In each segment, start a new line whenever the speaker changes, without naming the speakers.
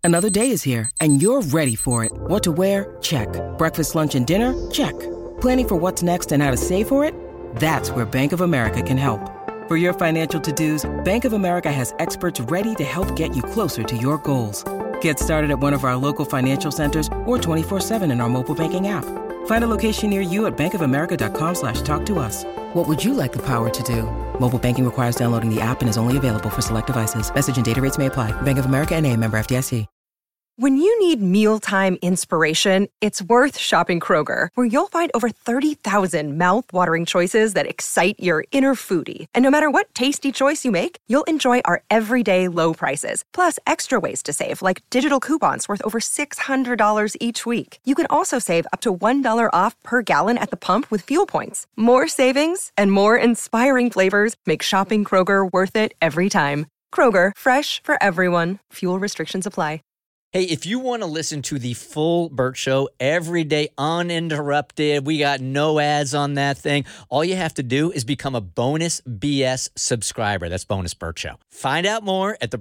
Another day is here, and you're ready for it. What to wear? Check. Breakfast, lunch, and dinner? Check. Planning for what's next and how to save for it? That's where Bank of America can help. For your financial to-dos, Bank of America has experts ready to help get you closer to your goals. Get started at one of our local financial centers or 24/7 in our mobile banking app. Find a location near you at bankofamerica.com/talktous. What would you like the power to do? Mobile banking requires downloading the app and is only available for select devices. Message and data rates may apply. Bank of America N.A., member FDIC.
When you need mealtime inspiration, it's worth shopping Kroger, where you'll find over 30,000 mouth-watering choices that excite your inner foodie. And no matter what tasty choice you make, you'll enjoy our everyday low prices, plus extra ways to save, like digital coupons worth over $600 each week. You can also save up to $1 off per gallon at the pump with fuel points. More savings and more inspiring flavors make shopping Kroger worth it every time. Kroger, fresh for everyone. Fuel restrictions apply.
Hey, if you want to listen to the full Bert Show every day uninterrupted, we got no ads on that thing. All you have to do is become a Bonus BS subscriber. That's Bonus Bert Show. Find out more at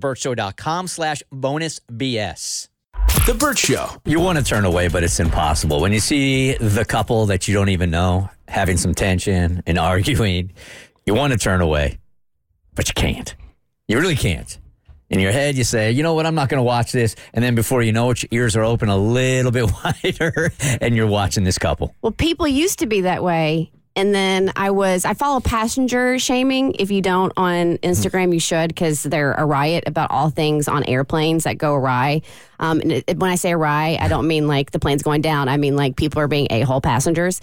thebertshow.com/bonusbs.
The Bert Show.
You want to turn away, but it's impossible. When you see the couple that you don't even know having some tension and arguing, you want to turn away, but you can't. You really can't. In your head, you say, you know what, I'm not going to watch this. And then before you know it, your ears are open a little bit wider and you're watching this couple.
Well, people used to be that way. And then I follow passenger shaming. If you don't on Instagram, you should, because they're a riot about all things on airplanes that go awry. When I say awry, I don't mean like the plane's going down. I mean like people are being a-hole passengers.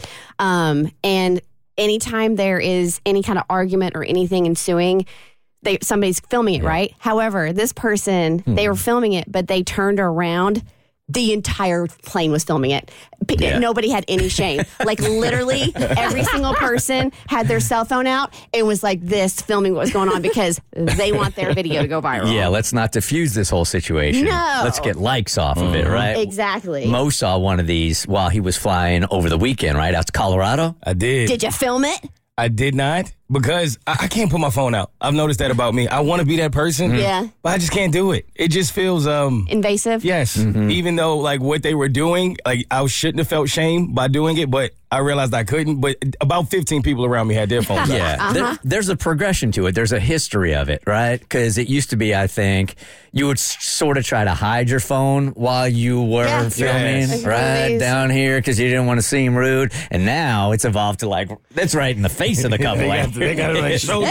And anytime there is any kind of argument or anything ensuing, somebody's filming it, right? However, this person, they were filming it, but they turned around. The entire plane was filming it. Nobody had any shame. Like literally every single person had their cell phone out and was like this, filming what was going on because they want their video to go viral.
Yeah, let's not diffuse this whole situation.
No.
Let's get likes off of it, right?
Exactly.
Mo saw one of these while he was flying over the weekend, right? Out to Colorado.
I did.
Did you film it?
I did not, because I can't put my phone out. I've noticed that about me. I want to be that person,
Yeah.
but I just can't do it. It just feels
invasive.
Yes, even though like what they were doing, like I shouldn't have felt shame by doing it, but I realized I couldn't. But about 15 people around me had their phones out.
Yeah, there's a progression to it. There's a history of it, right? Because it used to be, I think, you would sort of try to hide your phone while you were filming,
Yes.
right down here, because you didn't want to seem rude. And now it's evolved to like, that's right in the face of the couple.
they got to like show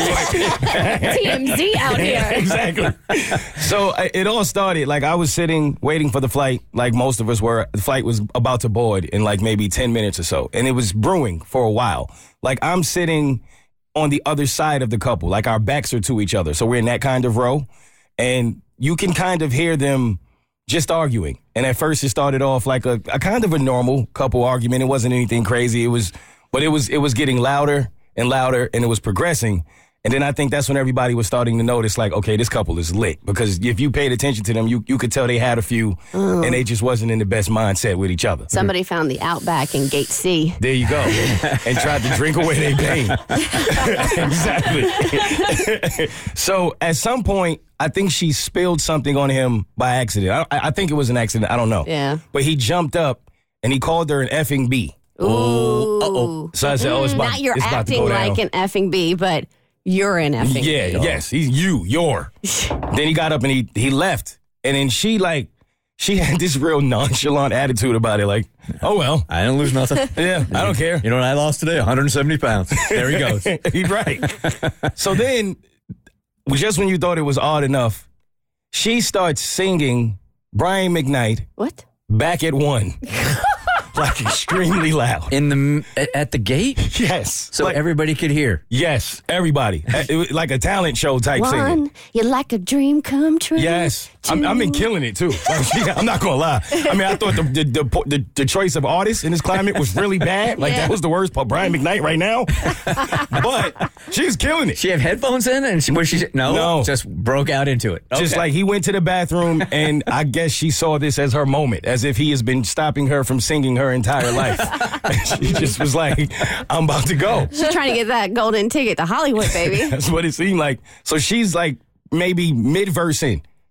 that.
TMZ out here.
Exactly. So it all started, like I was sitting waiting for the flight, like most of us were. The flight was about to board in like maybe 10 minutes or so. And it was brewing for a while. Like I'm sitting on the other side of the couple, like our backs are to each other. So we're in that kind of row. And you can kind of hear them just arguing. And at first it started off like a kind of a normal couple argument. It wasn't anything crazy. It was getting louder and louder, and it was progressing. And then I think that's when everybody was starting to notice, like, okay, this couple is lit. Because if you paid attention to them, you could tell they had a few, and they just wasn't in the best mindset with each other.
Somebody found the Outback in Gate C.
There you go. And tried to drink away their pain. Exactly. So at some point, I think she spilled something on him by accident. I think it was an accident. I don't know.
Yeah.
But he jumped up, and he called her an effing B.
Ooh.
Uh-oh.
So I said, it's about,
Not you're
it's about to
acting
go down.
like an effing B, but you're an effing
Yeah,
B.
yes. He's you're. Then he got up and he left. And then she had this real nonchalant attitude about it. Like, oh, well.
I didn't lose nothing.
Yeah, I don't care.
You know what I lost today? 170 pounds. There he goes.
He's right. So then, just when you thought it was odd enough, she starts singing Brian McKnight,
What?
Back at One. Like extremely loud.
At the gate?
Yes.
So
like,
everybody could hear.
Yes, everybody. It was like a talent show type singing.
One, you're like a dream come true.
Yes. I've been killing it, too. I'm not going to lie. I mean, I thought the choice of artists in this climate was really bad. Like, that was the worst part. Brian McKnight right now. But she's killing it.
She have headphones in? And no, just broke out into it.
Just
Okay.
like he went to the bathroom, and I guess she saw this as her moment, as if he has been stopping her from singing her entire life. And she just was like, I'm about to go.
She's trying to get that golden ticket to Hollywood, baby.
That's what it seemed like. So she's like maybe mid-verse in.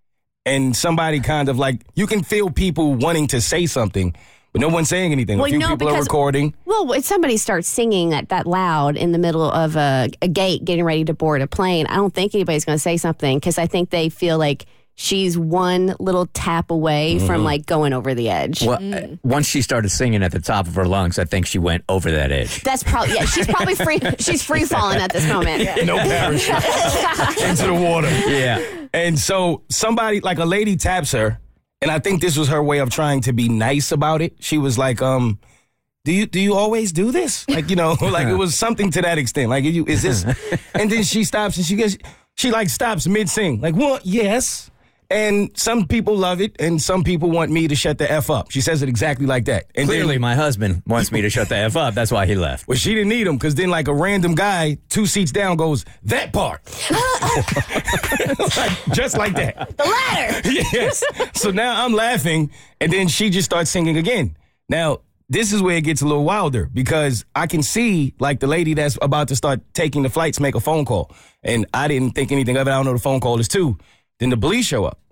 and somebody kind of like, you can feel people wanting to say something, but no one's saying anything.
Well,
a few people are recording.
Well, if somebody starts singing that loud in the middle of a gate getting ready to board a plane, I don't think anybody's going to say something because I think they feel like she's one little tap away from like going over the edge.
Well, once she started singing at the top of her lungs, I think she went over that edge.
That's probably, yeah, she's probably free. She's free falling at this moment.
No parachute into the water.
Yeah.
And so somebody, like a lady taps her, and I think this was her way of trying to be nice about it. She was like, do you always do this? Like, you know, like it was something to that extent. Like, is this? And then she stops and she like stops mid-sing. Like, well, yes. And some people love it, and some people want me to shut the F up. She says it exactly like that. And
Clearly,
then,
my husband wants me to shut the F up. That's why he left.
well, she didn't need him, because then like a random guy 2 seats down goes, that part. Like, just like that.
The ladder.
Yes. So now I'm laughing, and then she just starts singing again. Now, this is where it gets a little wilder, because I can see like the lady that's about to start taking the flights make a phone call. And I didn't think anything of it. I don't know the phone call is too. Then the police show up.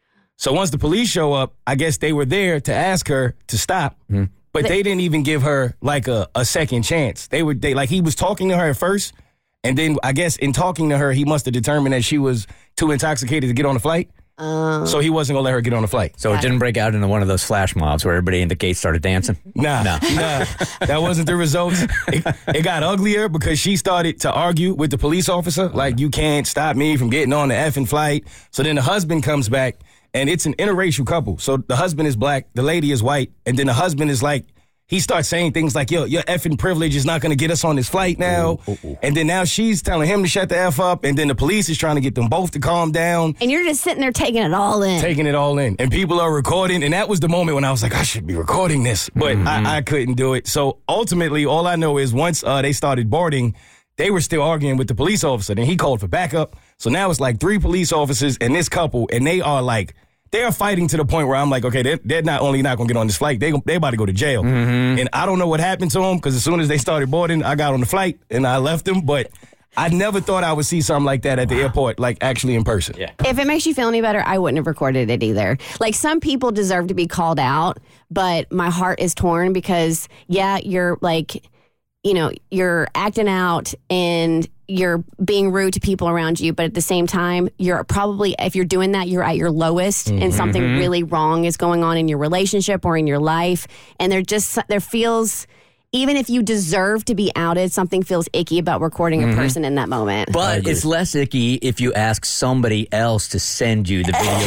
So once the police show up, I guess they were there to ask her to stop, but they didn't even give her like a second chance. They like he was talking to her at first, and then I guess in talking to her, he must have determined that she was too intoxicated to get on the flight. So he wasn't gonna let her get on the flight.
So it didn't break out into one of those flash mobs where everybody in the gate started dancing?
Nah. That wasn't the results. It got uglier because she started to argue with the police officer, like, you can't stop me from getting on the effing flight. So then the husband comes back, and it's an interracial couple. So the husband is black, the lady is white, and then the husband is like, he starts saying things like, yo, your effing privilege is not going to get us on this flight now. And then now she's telling him to shut the F up, and then the police is trying to get them both to calm down.
And you're just sitting there taking it all in.
Taking it all in. And people are recording, and that was the moment when I was like, I should be recording this. But I couldn't do it. So ultimately, all I know is once they started boarding, they were still arguing with the police officer. Then he called for backup. So now it's like 3 police officers and this couple, and they are fighting to the point where I'm like, okay, they're not only not going to get on this flight, they about to go to jail. And I don't know what happened to them, because as soon as they started boarding, I got on the flight and I left them. But I never thought I would see something like that at the airport, like actually in person.
Yeah.
If it makes you feel any better, I wouldn't have recorded it either. Like, some people deserve to be called out, but my heart is torn because, yeah, you're like, you know, you're acting out and you're being rude to people around you, but at the same time, you're probably, if you're doing that, you're at your lowest and something really wrong is going on in your relationship or in your life. And there feels, even if you deserve to be outed, something feels icky about recording a person in that moment.
But it's less icky if you ask somebody else to send you the video.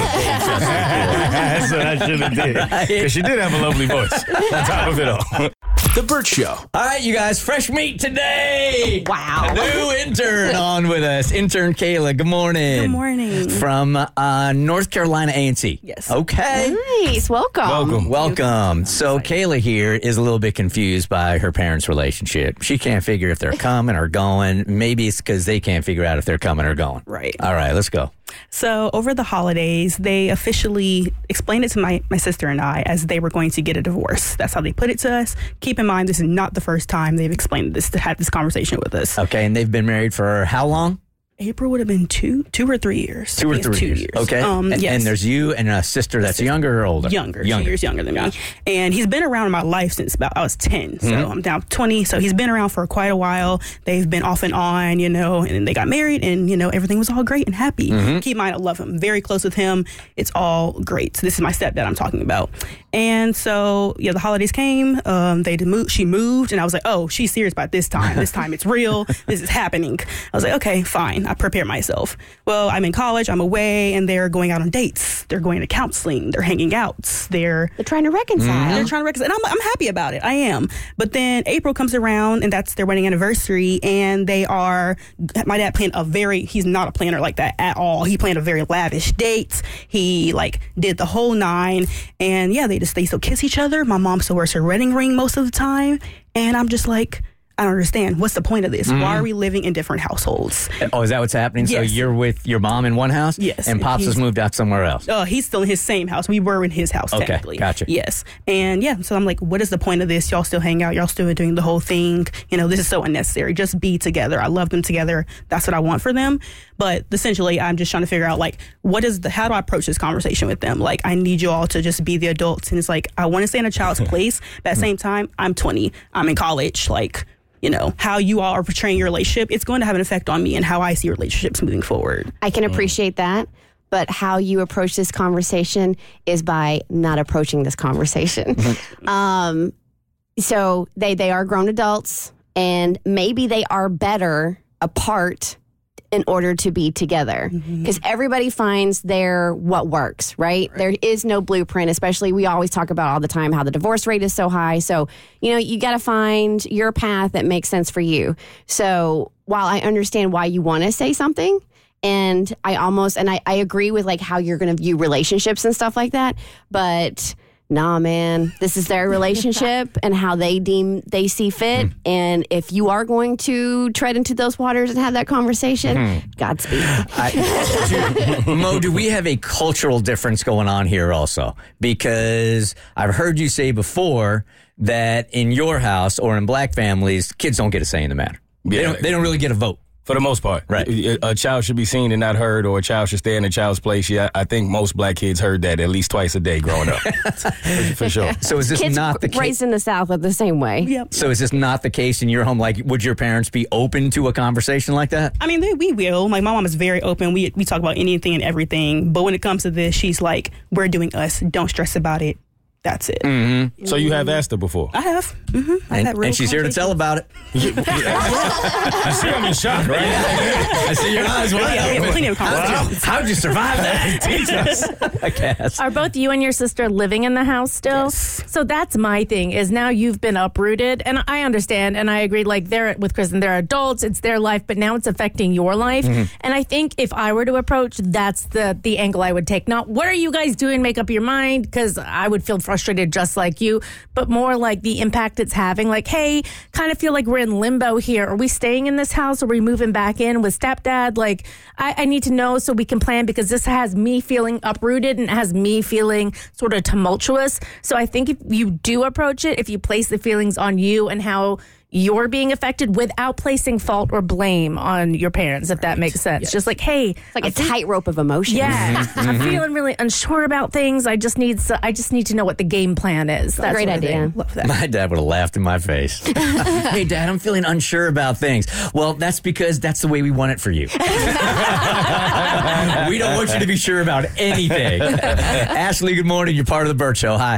That's what I should have did. Because she did have a lovely voice on top of it all.
The Burt Show.
All right, you guys, fresh meat today.
Wow.
A new intern on with us. Intern Kayla, good morning.
Good morning.
From North Carolina A&T.
Yes.
Okay.
Nice. Welcome.
Welcome. So Kayla here is a little bit confused by her parents' relationship. She can't figure if they're coming or going. Maybe it's because they can't figure out if they're coming or going.
Right.
All right, let's go.
So over the holidays, they officially explained it to my sister and I as they were going to get a divorce. That's how they put it to us. Keep in mind, this is not the first time they've explained this, to have this conversation with us.
Okay, and they've been married for how long?
April would have been two or 3 years.
2 or 3 years. Okay.
Yes.
And there's you and a sister that's younger or older?
Younger. 2 years younger than me. And he's been around in my life since about I was 10. So I'm now 20. So he's been around for quite a while. They've been off and on, you know, and they got married and, you know, everything was all great and happy. Keep in mind, I love him. Very close with him. It's all great. So this is my stepdad I'm talking about. And so, yeah, the holidays came. She moved, and I was like, oh, she's serious about this time. This time it's real. This is happening. I was like, okay, fine. I prepared myself. Well, I'm in college. I'm away, and they're going out on dates. They're going to counseling. They're hanging out. They're
trying to reconcile.
They're trying to reconcile. And I'm happy about it. I am. But then April comes around, and that's their wedding anniversary, and my dad planned he's not a planner like that at all. He planned a very lavish date. He, did the whole 9, and yeah, they still kiss each other. My mom still wears her wedding ring most of the time. And I'm just like, I don't understand. What's the point of this? Why are we living in different households?
Oh, is that what's happening?
Yes.
So you're with your mom in one house?
Yes.
And Pops has moved out somewhere else?
He's still in his same house. We were in his house, technically.
Gotcha.
Yes. And yeah, so I'm like, what is the point of this? Y'all still hang out. Y'all still doing the whole thing. This is so unnecessary. Just be together. I love them together. That's what I want for them. But essentially, I'm just trying to figure out, like, how do I approach this conversation with them? Like, I need you all to just be the adults. And it's like, I want to stay in a child's place, but at the same time, I'm 20. I'm in college. Like, how you all are portraying your relationship, it's going to have an effect on me and how I see relationships moving forward.
I can appreciate that, but how you approach this conversation is by not approaching this conversation. So they are grown adults, and maybe they are better apart in order to be together, because everybody finds what works, right? There is no blueprint, especially we always talk about all the time how the divorce rate is so high. So, you got to find your path that makes sense for you. So while I understand why you want to say something, and I agree with like how you're going to view relationships and stuff like that, but nah, man, this is their relationship and how they see fit. And if you are going to tread into those waters and have that conversation, Godspeed.
Mo, do we have a cultural difference going on here also? Because I've heard you say before that in your house or in black families, kids don't get a say in the matter.
Yeah.
They don't really get a vote.
For the most part.
Right.
A child should be seen and not heard, or a child should stay in a child's place. Yeah, I think most black kids heard that at least twice a day growing up. For sure.
So is this
Kids
not the case?
raised in the South are the same way.
Yep.
So is this not the case in your home? Like, would your parents be open to a conversation like that?
I mean, we will. Like, my mom is very open. We talk about anything and everything. But when it comes to this, she's like, we're doing us. Don't stress about it. That's it.
So you have asked her before?
I have.
And she's here to tell about it.
I see I'm in shock, right?
I see your eyes wide open.
Plenty of conversations.
How'd you survive that? Teach us. I guess.
Are both you and your sister living in the house still?
Yes.
So that's my thing, is now you've been uprooted. And I understand and I agree, like with Kristen, they're adults, it's their life, but now it's affecting your life. And I think if I were to approach, that's the angle I would take. Not, what are you guys doing? Make up your mind, because I would feel frustrated just like you, but more like the impact it's having. Like, hey, kind of feel like we're in limbo here. Are we staying in this house? Are we moving back in with stepdad? Like, I need to know so we can plan, because this has me feeling uprooted and it has me feeling sort of tumultuous. So I think if you do approach it, if you place the feelings on you and how you're being affected without placing fault or blame on your parents, if that makes sense. Yes. Just like, hey,
it's like a tightrope of emotions.
Yeah, I'm feeling really unsure about things. I just need to know what the game plan is. That's
a great idea.
Love that.
My dad would have laughed in my face. Hey, Dad, I'm feeling unsure about things. Well, that's because that's the way we want it for you. We don't want you to be sure about anything. Ashley, good morning. You're part of the Burt Show. Hi.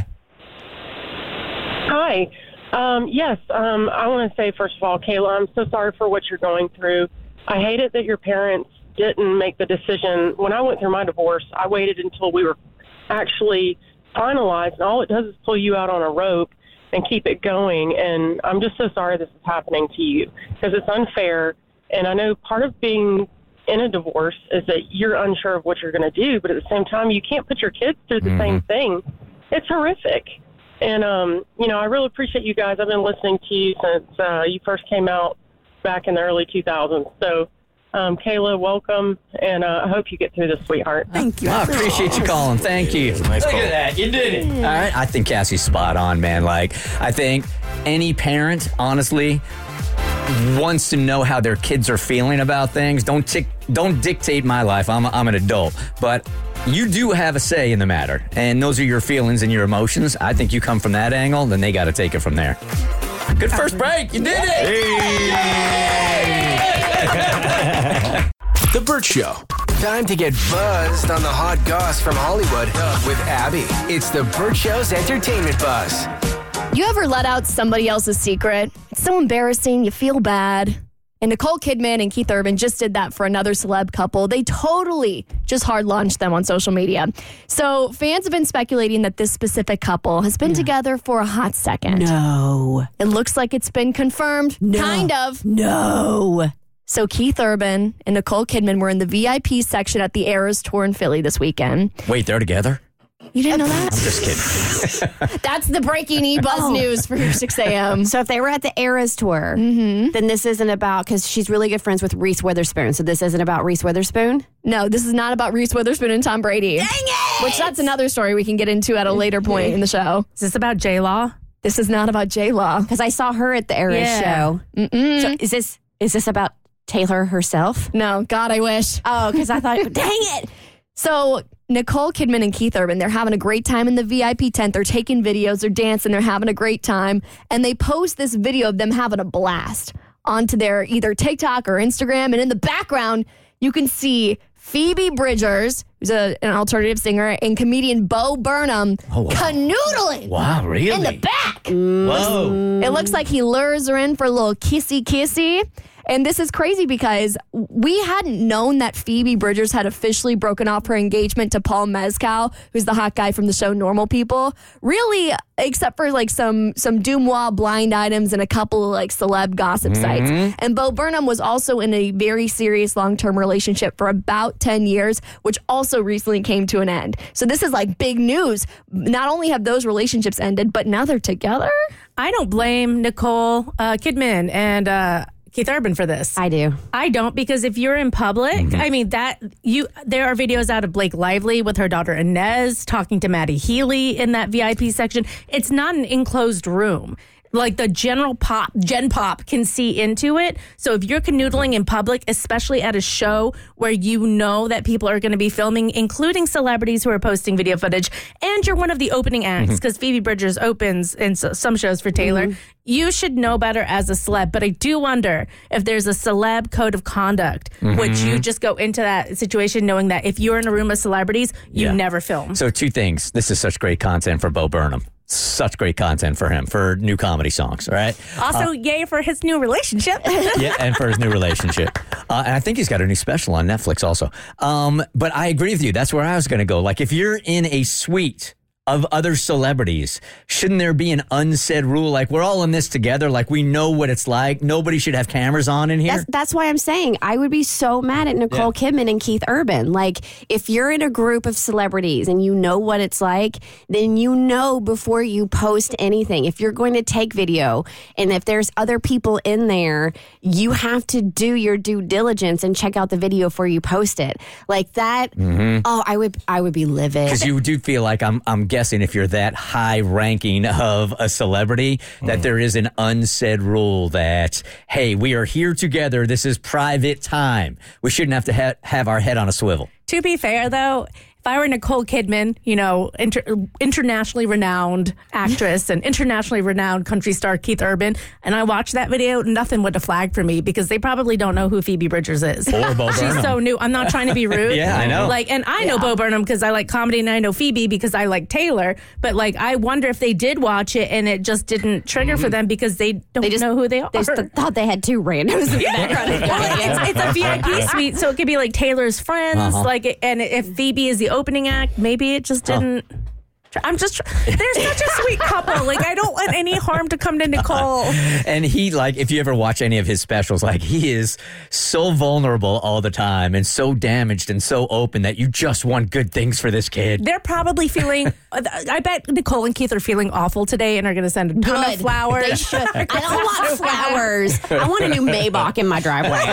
Hi. Yes, I want to say, first of all, Kayla, I'm so sorry for what you're going through. I hate it that your parents didn't make the decision. When I went through my divorce, I waited until we were actually finalized, and all it does is pull you out on a rope and keep it going. And I'm just so sorry this is happening to you, because it's unfair. And I know part of being in a divorce is that you're unsure of what you're going to do, but at the same time, you can't put your kids through the same thing. It's horrific. And, I really appreciate you guys. I've been listening to you since you first came out back in the early 2000s. So, Kayla, welcome, and I hope you get through this, sweetheart.
Thank you.
I appreciate you calling. Thank you.
Nice
Look
call.
at that. You did it. All right. I think Cassie's spot on, man. Like, I think any parent, honestly, wants to know how their kids are feeling about things. Don't dictate my life. I'm an adult. But you do have a say in the matter, and those are your feelings and your emotions. I think you come from that angle, then they got to take it from there. Good first break. You did it.
The Burt Show. Time to get buzzed on the hot goss from Hollywood with Abby. It's the Burt Show's entertainment buzz.
You ever let out somebody else's secret? It's so embarrassing, you feel bad. And Nicole Kidman and Keith Urban just did that for another celeb couple. They totally just hard launched them on social media. So fans have been speculating that this specific couple has been together for a hot second.
No.
It looks like it's been confirmed.
No.
Kind of.
No.
So Keith Urban and Nicole Kidman were in the VIP section at the Eras Tour in Philly this weekend.
Wait, they're together?
You didn't know that?
I'm just kidding.
That's the breaking E-Buzz news for your 6 a.m.
So if they were at the Eras tour, then this isn't about, because she's really good friends with Reese Witherspoon. So this isn't about Reese Witherspoon?
No, this is not about Reese Witherspoon and Tom Brady. Dang it! Which that's another story we can get into at a later point in the show.
Is this about J-Law?
This is not about J-Law.
Because I saw her at the Eras show. So is this about Taylor herself?
No, God, I wish.
Oh, because I thought, dang it.
So Nicole Kidman and Keith Urban, they're having a great time in the VIP tent. They're taking videos, they're dancing, they're having a great time. And they post this video of them having a blast onto their either TikTok or Instagram. And in the background, you can see Phoebe Bridgers, who's an alternative singer, and comedian Bo Burnham canoodling.
Wow, really?
In the back.
Whoa.
It looks like he lures her in for a little kissy. And this is crazy because we hadn't known that Phoebe Bridgers had officially broken off her engagement to Paul Mescal, who's the hot guy from the show Normal People. Really, except for like some Dumois blind items and a couple of like celeb gossip sites. And Bo Burnham was also in a very serious long-term relationship for about 10 years, which also recently came to an end. So this is like big news. Not only have those relationships ended, but now they're together.
I don't blame Nicole Kidman and Keith Urban for this.
I do.
I don't, because if you're in public, I mean, there are videos out of Blake Lively with her daughter Inez talking to Maddie Healy in that VIP section. It's not an enclosed room. Like the Gen Pop can see into it. So if you're canoodling in public, especially at a show where you know that people are going to be filming, including celebrities who are posting video footage, and you're one of the opening acts, because Phoebe Bridgers opens in some shows for Taylor, you should know better as a celeb. But I do wonder if there's a celeb code of conduct, which you just go into that situation knowing that if you're in a room of celebrities, you never film.
So 2 things. This is such great content for Bo Burnham. Such great content for him, for new comedy songs, right?
Also, yay for his new relationship.
Yeah, and for his new relationship. And I think he's got a new special on Netflix also. But I agree with you. That's where I was going to go. Like, if you're in a suite of other celebrities, shouldn't there be an unsaid rule? Like, we're all in this together. Like, we know what it's like. Nobody should have cameras on in here.
That's why I'm saying I would be so mad at Nicole Kidman and Keith Urban. Like, if you're in a group of celebrities and you know what it's like, then you know before you post anything. If you're going to take video and if there's other people in there, you have to do your due diligence and check out the video before you post it. Like that, I would be livid.
Because you do feel like I'm guessing if you're that high ranking of a celebrity, that there is an unsaid rule that, hey, we are here together. This is private time. We shouldn't have to have our head on a swivel.
To be fair, though, if I were Nicole Kidman, you know, internationally renowned actress and internationally renowned country star Keith Urban, and I watched that video, nothing would have flagged for me because they probably don't know who Phoebe Bridgers is.
Or Bo Burnham.
She's so new. I'm not trying to be rude.
Yeah, I know.
Like, and I know Bo Burnham because I like comedy, and I know Phoebe because I like Taylor. But like, I wonder if they did watch it and it just didn't trigger for them because they don't know who they are.
They just thought they had 2 randoms in the background.
Well, it's a VIP suite, so it could be like Taylor's friends. Like, and if Phoebe is the opening act, maybe it just didn't. I'm just, they're such a sweet couple. Like, I don't want any harm to come to Nicole.
And he, like, if you ever watch any of his specials, like, he is so vulnerable all the time and so damaged and so open that you just want good things for this kid.
They're probably feeling, I bet Nicole and Keith are feeling awful today and are going to send a ton of flowers.
They should. I don't want flowers. I want a new Maybach in my driveway, all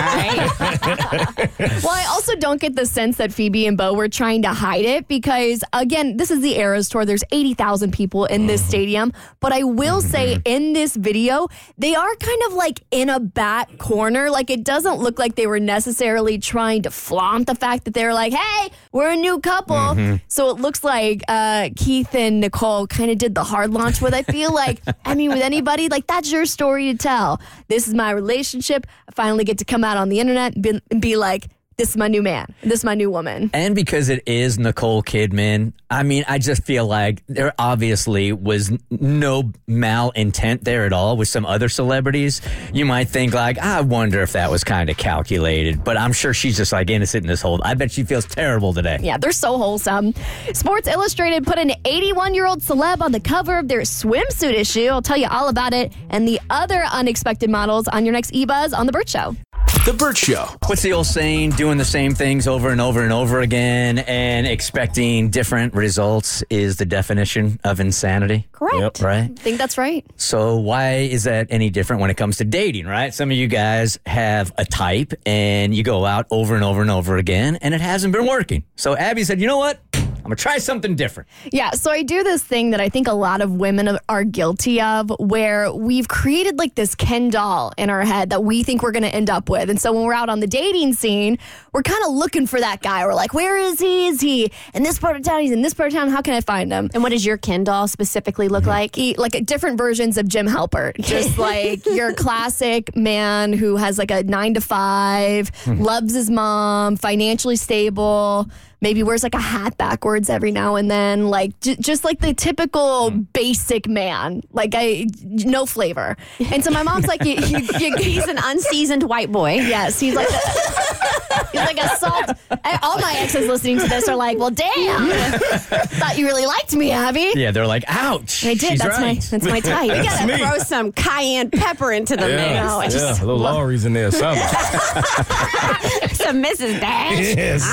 right?
Well, I also don't get the sense that Phoebe and Bo were trying to hide it because, again, this is the Eras Tour. There's 80,000 people in this stadium. But I will say in this video, they are kind of like in a back corner. Like, it doesn't look like they were necessarily trying to flaunt the fact that they're like, hey, we're a new couple. So it looks like Keith and Nicole kind of did the hard launch with, I feel like, I mean, with anybody, like, that's your story to tell. This is my relationship. I finally get to come out on the internet and be like, this is my new man. This is my new woman.
And because it is Nicole Kidman, I mean, I just feel like there obviously was no malintent there at all with some other celebrities. You might think like, I wonder if that was kind of calculated, but I'm sure she's just like innocent in this whole. I bet she feels terrible today.
Yeah, they're so wholesome. Sports Illustrated put an 81-year-old celeb on the cover of their swimsuit issue. I'll tell you all about it and the other unexpected models on your next eBuzz on The Burt Show.
The Burt Show.
What's the old saying? Doing the same things over and over and over again and expecting different results is the definition of insanity.
Correct.
Right?
I think that's right.
So why is that any different when it comes to dating, right? Some of you guys have a type and you go out over and over and over again and it hasn't been working. So Abby said, you know what? I'm going to try something different.
Yeah, so I do this thing that I think a lot of women are guilty of where we've created like this Ken doll in our head that we think we're going to end up with. And so when we're out on the dating scene, we're kind of looking for that guy. We're like, where is he? Is he in this part of town? He's in this part of town. How can I find him?
And what does your Ken doll specifically look like?
Like different versions of Jim Halpert. Just like your classic man who has like a 9-to-5, loves his mom, financially stable, maybe wears like a hat backwards every now and then, like just like the typical basic man, like no flavor. And so my mom's like,
he's an unseasoned white boy.
Yes, he's like a salt. All my exes listening to this are like, well, damn, thought you really liked me, Abby.
Yeah, they're like, ouch.
I did.
She's
That's
right.
that's my type.
We gotta throw some cayenne pepper into the mix.
No, I just
a little Lawry's in there, something.
Some Mrs. Dash.
Yes.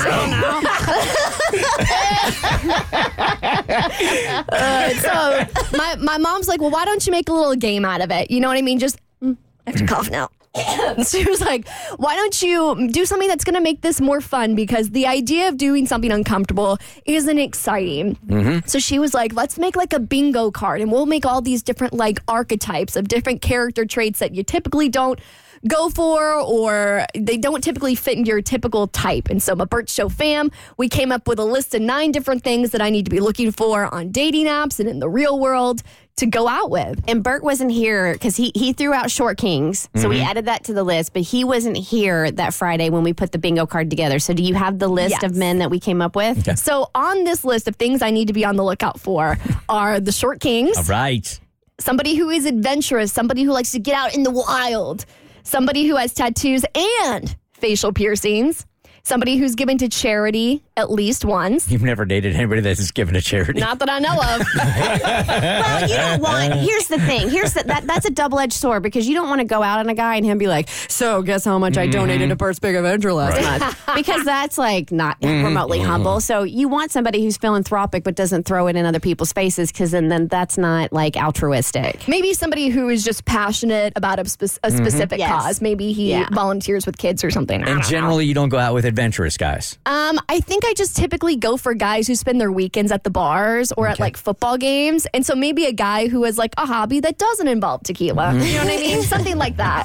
So my mom's like, well, why don't you make a little game out of it? You know what I mean? Just I have to cough now. She was like, why don't you do something that's going to make this more fun? Because the idea of doing something uncomfortable isn't exciting. So she was like, let's make like a bingo card and we'll make all these different like archetypes of different character traits that you typically don't go for or they don't typically fit in your typical type. And so my Burt Show fam, we came up with a list of 9 different things that I need to be looking for on dating apps and in the real world to go out with.
And Burt wasn't here because he threw out Short Kings. So we added that to the list, but he wasn't here that Friday when we put the bingo card together. So do you have the list of men that we came up with?
Okay.
So on this list of things I need to be on the lookout for are the Short Kings.
All right.
Somebody who is adventurous, somebody who likes to get out in the wild, somebody who has tattoos and facial piercings, somebody who's given to charity at least once.
You've never dated anybody that's given to charity.
Not that I know of.
Well, you don't want, here's the thing. That's a double-edged sword because you don't want to go out on a guy and him be like, so guess how much I donated to Burt's Big Adventure last month? Because that's like not remotely humble. So you want somebody who's philanthropic but doesn't throw it in other people's faces because then that's not like altruistic.
Maybe somebody who is just passionate about a specific
Yes.
cause. Maybe he volunteers with kids or something.
And generally, you don't go out with adventurous guys.
I think I just typically go for guys who spend their weekends at the bars or at like football games. And so maybe a guy who has like a hobby that doesn't involve tequila. You know what I mean? Something like that.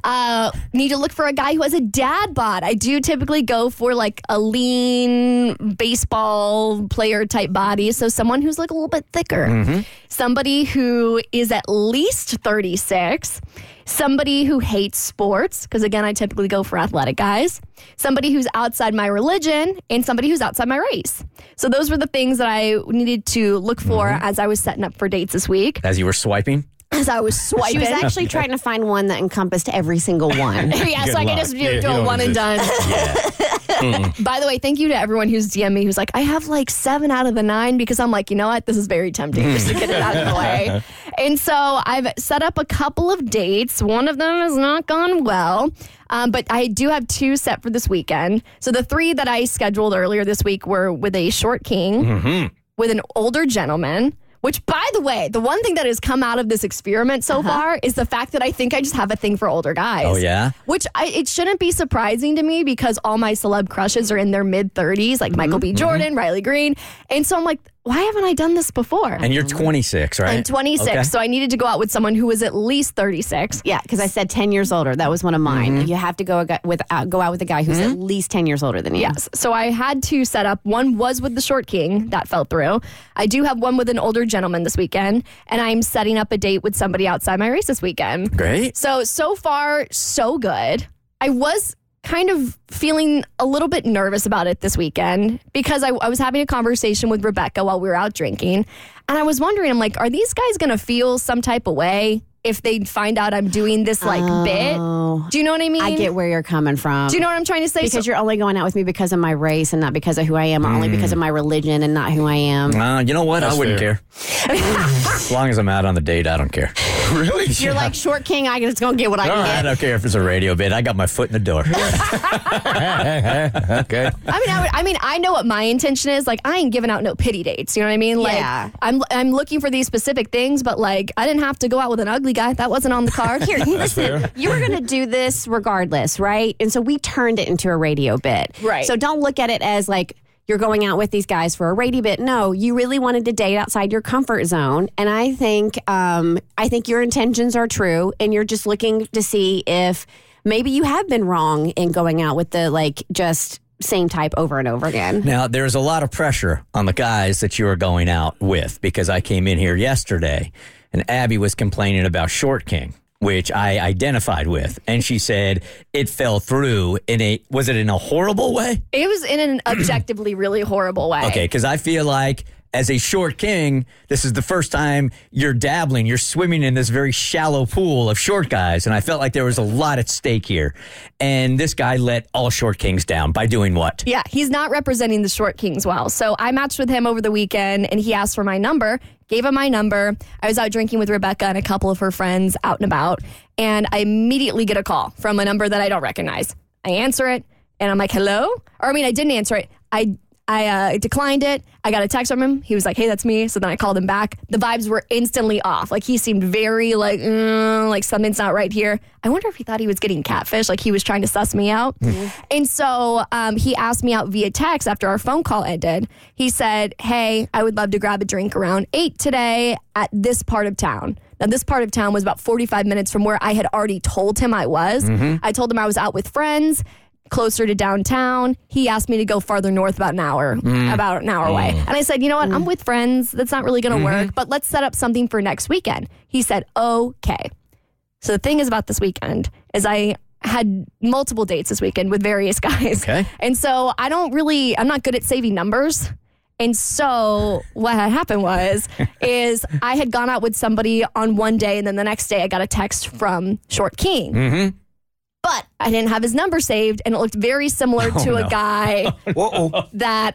Need to look for a guy who has a dad bod. I do typically go for like a lean baseball player type body. So someone who's like a little bit thicker. Somebody who is at least 36. Somebody who hates sports, because again, I typically go for athletic guys. Somebody who's outside my religion, and somebody who's outside my race. So those were the things that I needed to look for as I was setting up for dates this week.
As you were swiping?
As I was swiping.
She was actually trying to find one that encompassed every single one.
Yeah, so I could just do a one and done. By the way, thank you to everyone who's DM'd me who's like, I have like 7 out of the 9 because I'm like, you know what? This is very tempting just to get it out of the way. And so I've set up a couple of dates. One of them has not gone well. But I do have 2 set for this weekend. So the 3 that I scheduled earlier this week were with a short king, with an older gentleman, which, by the way, the one thing that has come out of this experiment so far is the fact that I think I just have a thing for older guys.
Oh, yeah?
Which it shouldn't be surprising to me because all my celeb crushes are in their mid-30s, like Michael B. Jordan, Riley Green. And so I'm like, why haven't I done this before?
And you're 26, right?
I'm 26,
Okay.
so I needed to go out with someone who was at least 36.
Yeah, because I said 10 years older. That was one of mine. You have to go out with a guy who's at least 10 years older than you.
Yes. So I had 2 set up. One was with the short king. That fell through. I do have one with an older gentleman this weekend, and I'm setting up a date with somebody outside my race this weekend.
Great.
So far, so good. I was kind of feeling a little bit nervous about it this weekend because I was having a conversation with Rebecca while we were out drinking. And I was wondering, I'm like, are these guys going to feel some type of way if they find out I'm doing this bit? Do you know what I mean?
I get where you're coming from.
Do you know what I'm trying to say?
Because you're only going out with me because of my race and not because of who I am, or only because of my religion and not who I am.
You know what?
That's
I wouldn't
fair.
care. As long as I'm out on the date, I don't care.
Really?
You're like, short king, I just gonna get what I can
I
get.
don't care if it's a radio bit. I got my foot in the door.
Okay.
I know what my intention is. Like, I ain't giving out no pity dates. You know what I mean? Like,
Yeah.
I'm looking for these specific things, but like, I didn't have to go out with an ugly guy. That wasn't on the card.
Here, listen, you were going to do this regardless, right? And so we turned it into a radio bit.
Right.
So don't look at it as like you're going out with these guys for a radio bit. No, you really wanted to date outside your comfort zone. And I think your intentions are true. And you're just looking to see if maybe you have been wrong in going out with the like just same type over and over again.
Now, there's a lot of pressure on the guys that you are going out with because I came in here yesterday and Abby was complaining about Short King, which I identified with. And she said it fell through was it in a horrible way?
It was in an objectively really horrible way.
Okay, because I feel like as a short king, this is the first time you're swimming in this very shallow pool of short guys. And I felt like there was a lot at stake here. And this guy let all short kings down by doing what?
Yeah, he's not representing the short kings well. So I matched with him over the weekend and he asked for my number, gave him my number. I was out drinking with Rebecca and a couple of her friends out and about. And I immediately get a call from a number that I don't recognize. I answer it and I'm like, hello? I didn't answer it. I declined it. I got a text from him. He was like, hey, that's me. So then I called him back. The vibes were instantly off. Like he seemed very like something's not right here. I wonder if he thought he was getting catfish, like he was trying to suss me out. Mm-hmm. And so he asked me out via text after our phone call ended. He said, hey, I would love to grab a drink around 8 today at this part of town. Now, this part of town was about 45 minutes from where I had already told him I was. Mm-hmm. I told him I was out with friends closer to downtown. He asked me to go farther north about an hour away. And I said, you know what? I'm with friends. That's not really going to work, but let's set up something for next weekend. He said, okay. So the thing is about this weekend is I had multiple dates this weekend with various guys. Okay. And so I'm not good at saving numbers. And so what had happened is I had gone out with somebody on one day and then the next day I got a text from Short King. Mm-hmm. But I didn't have his number saved, and it looked very similar to a guy that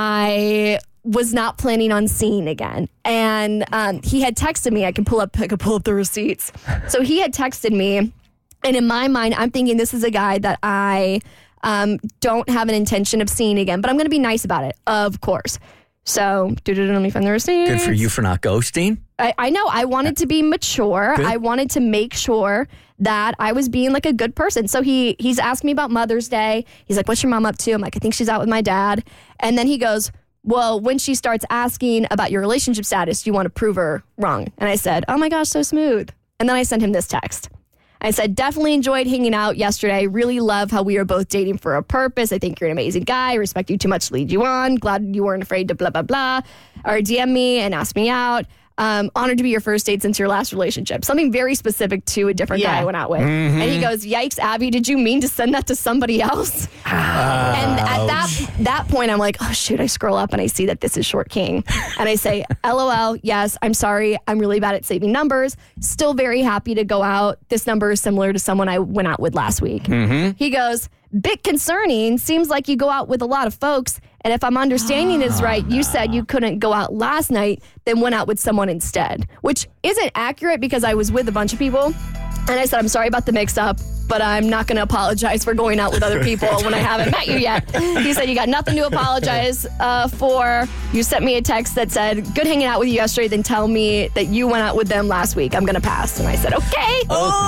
I was not planning on seeing again. And he had texted me. I could pull up the receipts. So he had texted me, and in my mind, I'm thinking this is a guy that I don't have an intention of seeing again. But I'm going to be nice about it, of course. So, let me find the receipts.
Good for you for not ghosting.
I know. I wanted to be mature. Good. I wanted to make sure that I was being like a good person. So he's asked me about Mother's Day. He's like, what's your mom up to? I'm like, I think she's out with my dad. And then he goes, well, when she starts asking about your relationship status, you want to prove her wrong. And I said, oh my gosh, so smooth. And then I sent him this text. I said, definitely enjoyed hanging out yesterday. Really love how we are both dating for a purpose. I think you're an amazing guy. I respect you too much to lead you on. Glad you weren't afraid to blah, blah, blah. Or DM me and ask me out. Honored to be your first date since your last relationship. Something very specific to a different guy I went out with. Mm-hmm. And he goes, yikes, Abby, did you mean to send that to somebody else? And at that point, I'm like, oh, shoot, I scroll up and I see that this is Short King. And I say, LOL, yes, I'm sorry. I'm really bad at saving numbers. Still very happy to go out. This number is similar to someone I went out with last week. Mm-hmm. He goes, bit concerning. Seems like you go out with a lot of folks. And if I'm understanding this right, you said you couldn't go out last night, then went out with someone instead, which isn't accurate because I was with a bunch of people. And I said, I'm sorry about the mix-up, but I'm not going to apologize for going out with other people when I haven't met you yet. He said, you got nothing to apologize for. You sent me a text that said, good hanging out with you yesterday, then tell me that you went out with them last week. I'm going to pass. And I said, okay.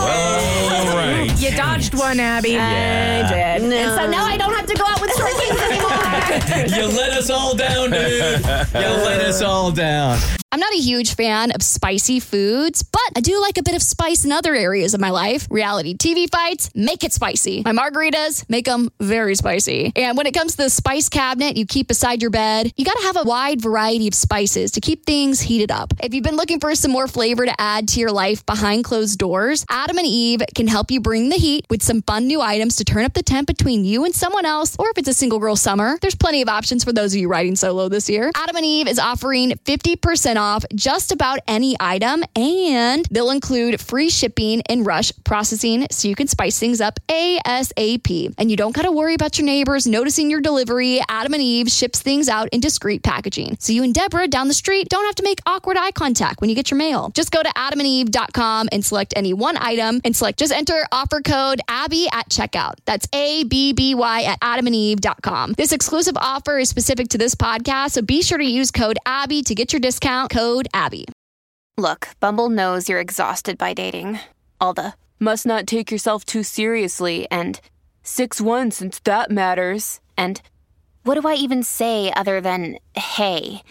All right.
You dodged one, Abby.
I did. No. And so now I don't have to go out with Short Kings anymore.
You let us all down, dude. You let us all down.
I'm not a huge fan of spicy foods, but I do like a bit of spice in other areas of my life. Reality TV fights, make it spicy. My margaritas, make them very spicy. And when it comes to the spice cabinet you keep beside your bed, you got to have a wide variety of spices to keep things heated up. If you've been looking for some more flavor to add to your life behind closed doors, Adam and Eve can help you bring the heat with some fun new items to turn up the temp between you and someone else, or if it's a single girl summer, there's plenty of options for those of you riding solo this year. Adam and Eve is offering 50% off just about any item, and they'll include free shipping and rush processing so you can spice things up ASAP. And you don't got to worry about your neighbors noticing your delivery. Adam and Eve ships things out in discreet packaging, so you and Deborah down the street don't have to make awkward eye contact when you get your mail. Just go to adamandeve.com and select any one item and just enter offer code Abby at checkout. That's ABBY at adamandeve.com. This exclusive offer is specific to this podcast, so be sure to use code Abby to get your discount. Code Abby.
Look, Bumble knows you're exhausted by dating. All the must not take yourself too seriously and 6'1" since that matters. And what do I even say other than hey?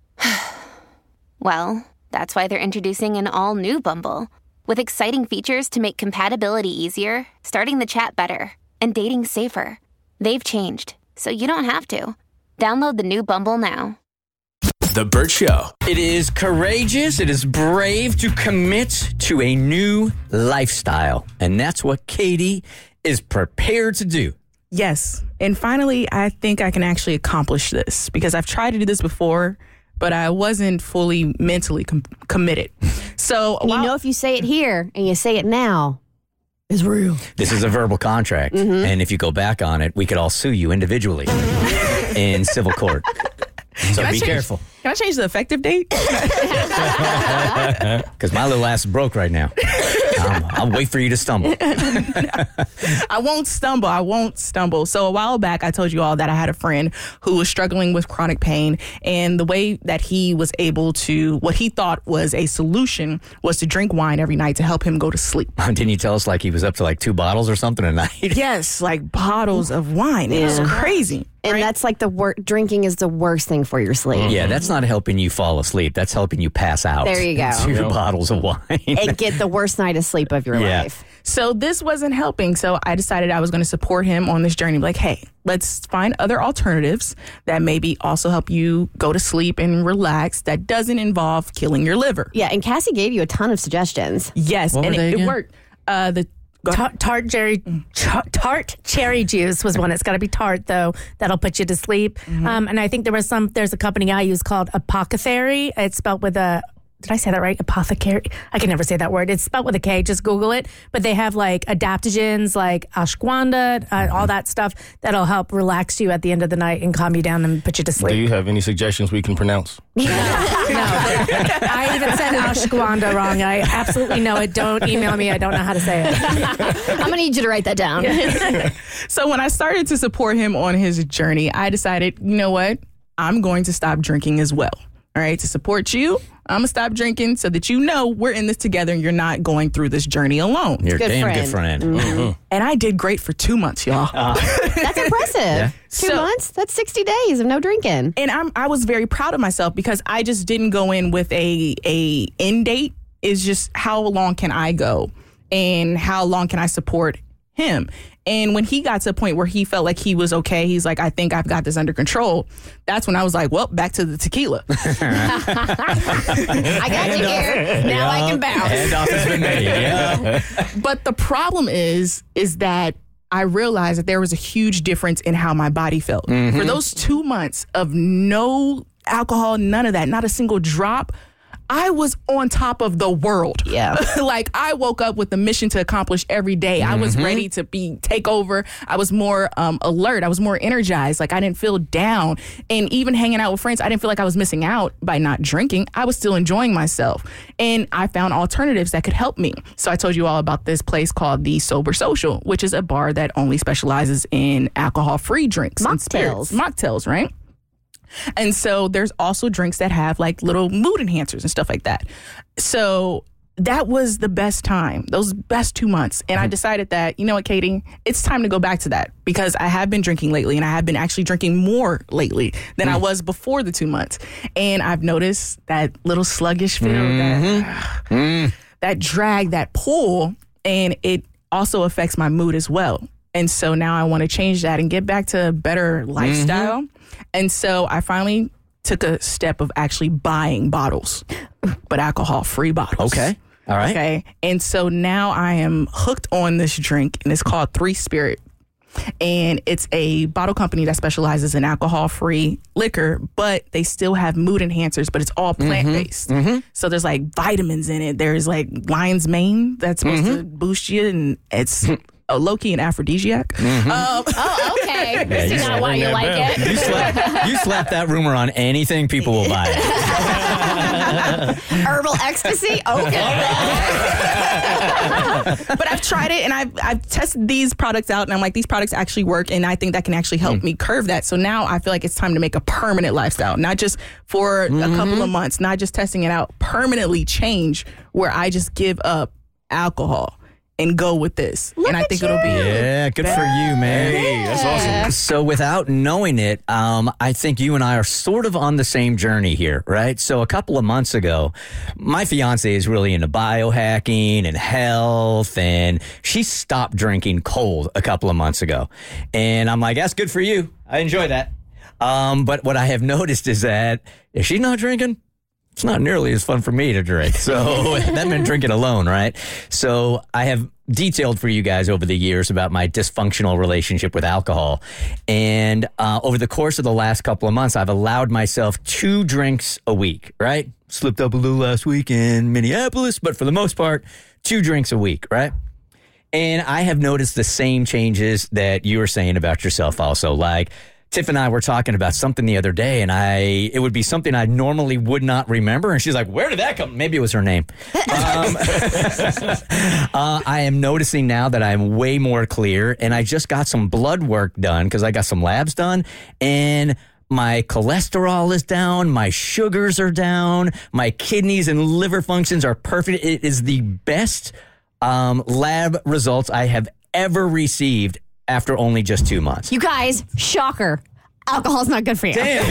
Well, that's why they're introducing an all-new Bumble with exciting features to make compatibility easier, starting the chat better, and dating safer. They've changed, so you don't have to. Download the new Bumble now.
The Burt Show.
It is courageous, it is brave to commit to a new lifestyle. And that's what Katie is prepared to do.
Yes. And finally, I think I can actually accomplish this because I've tried to do this before, but I wasn't fully mentally committed. So
if you say it here and you say it now, it's real.
This is a verbal contract.
Mm-hmm.
And if you go back on it, we could all sue you individually in civil court. So be careful.
Can I change the effective date?
Because my little ass is broke right now. I'll wait for you to stumble.
I won't stumble. So a while back, I told you all that I had a friend who was struggling with chronic pain. And the way that he was able to, what he thought was a solution was to drink wine every night to help him go to sleep.
Didn't you tell us like he was up to like 2 bottles or something a night?
Yes, like bottles of wine. It was crazy.
And that's like drinking is the worst thing for your sleep.
Yeah, that's not helping you fall asleep. That's helping you pass out.
There you go.
2 bottles of wine.
And get the worst night of sleep of your life.
So this wasn't helping. So I decided I was going to support him on this journey. Like, hey, let's find other alternatives that maybe also help you go to sleep and relax that doesn't involve killing your liver.
Yeah, and Cassie gave you a ton of suggestions.
Yes, and it worked.
Tart cherry juice was one. It's got to be tart though. That'll put you to sleep.
Mm-hmm.
And I think there's a company I use called Apothecary. It's spelled with a. Did I say that right? Apothecary? I can never say that word. It's spelled with a K. Just Google it. But they have like adaptogens, like ashwagandha, all that stuff that'll help relax you at the end of the night and calm you down and put you to sleep.
Do you have any suggestions we can pronounce?
No. I even said ashwagandha wrong. I absolutely know it. Don't email me. I don't know how to say it.
I'm going to need you to write that down.
So when I started to support him on his journey, I decided, you know what? I'm going to stop drinking as well. All right, to support you, I'm going to stop drinking so that you know we're in this together and you're not going through this journey alone.
You're a damn good friend.
Mm-hmm. And I did great for 2 months, y'all.
That's impressive.
Yeah.
2 months? That's 60 days of no drinking.
And I was very proud of myself because I just didn't go in with a end date. It's just how long can I go and how long can I support him? And when he got to a point where he felt like he was okay, he's like, I think I've got this under control. That's when I was like, well, back to the tequila.
I got you here. Now I can bounce.
Handoff has been made. Yeah.
But the problem is that I realized that there was a huge difference in how my body felt.
Mm-hmm.
For those 2 months of no alcohol, none of that, not a single drop, I was on top of the world.
Yeah.
Like I woke up with a mission to accomplish every day. I was ready to take over. I was more alert. I was more energized. Like I didn't feel down. And even hanging out with friends, I didn't feel like I was missing out by not drinking. I was still enjoying myself. And I found alternatives that could help me. So I told you all about this place called the Sober Social, which is a bar that only specializes in alcohol-free drinks and spirits. Mocktails, right? And so there's also drinks that have like little mood enhancers and stuff like that. So that was the best time, those best 2 months. And I decided that, you know what, Katie, it's time to go back to that because I have been drinking lately and I have been actually drinking more lately than I was before the 2 months. And I've noticed that little sluggish feel, that drag, that pull, and it also affects my mood as well. And so now I want to change that and get back to a better lifestyle. And so I finally took a step of actually buying bottles, but alcohol-free bottles.
Okay. All right.
Okay. And so now I am hooked on this drink, and it's called 3 Spirit.
And it's a bottle company that specializes in alcohol-free liquor, but they still have mood enhancers, but it's all plant-based. So there's like vitamins in it. There's like lion's mane that's supposed to boost you, and it's low-key an aphrodisiac.
Oh, okay.
Yeah,
See now why you like it.
You slap that rumor on anything, people will buy it.
Herbal ecstasy? Okay.
But I've tried it, and I've tested these products out, and I'm like, these products actually work, and I think that can actually help me curve that. So now I feel like it's time to make a permanent lifestyle, not just for a couple of months, not just testing it out, permanently change where I just give up alcohol and go with this.
Look
and I
at
think
you.
it'll be
Good for you, man.
Hey, that's awesome.
So without knowing it, I think you and I are sort of on the same journey here, right? So a couple of months ago, my fiance is really into biohacking and health, and she stopped drinking cold a couple of months ago. And I'm like, that's good for you. I enjoy that. But what I have noticed is that if she's not drinking, it's not nearly as fun for me to drink. So that meant drinking alone, right? So I have detailed for you guys over the years about my dysfunctional relationship with alcohol. And over the course of the last couple of months, I've allowed myself 2 drinks a week, right? Slipped up a little last week in Minneapolis, but for the most part, 2 drinks a week, right? And I have noticed the same changes that you were saying about yourself also. Like, Tiff and I were talking about something the other day, and it would be something I normally would not remember. And she's like, where did that come? Maybe it was her name. I am noticing now that I'm way more clear, and I just got some blood work done because I got some labs done, and my cholesterol is down, my sugars are down, my kidneys and liver functions are perfect. It is the best lab results I have ever received after only just 2 months.
You guys, shocker. Alcohol's not good for you.
Damn.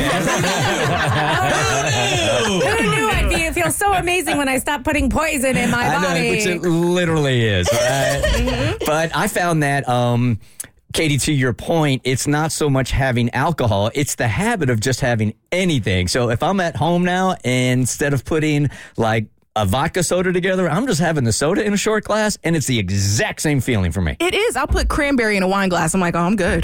Who knew I'd feel so amazing when I stopped putting poison in my body?
I know, which it literally is. Right? But I found that, Katie, to your point, it's not so much having alcohol, it's the habit of just having anything. So if I'm at home now, and instead of putting like a vodka soda together, I'm just having the soda in a short glass, and it's the exact same feeling for me.
It is. I'll put cranberry in a wine glass. I'm like, oh, I'm good.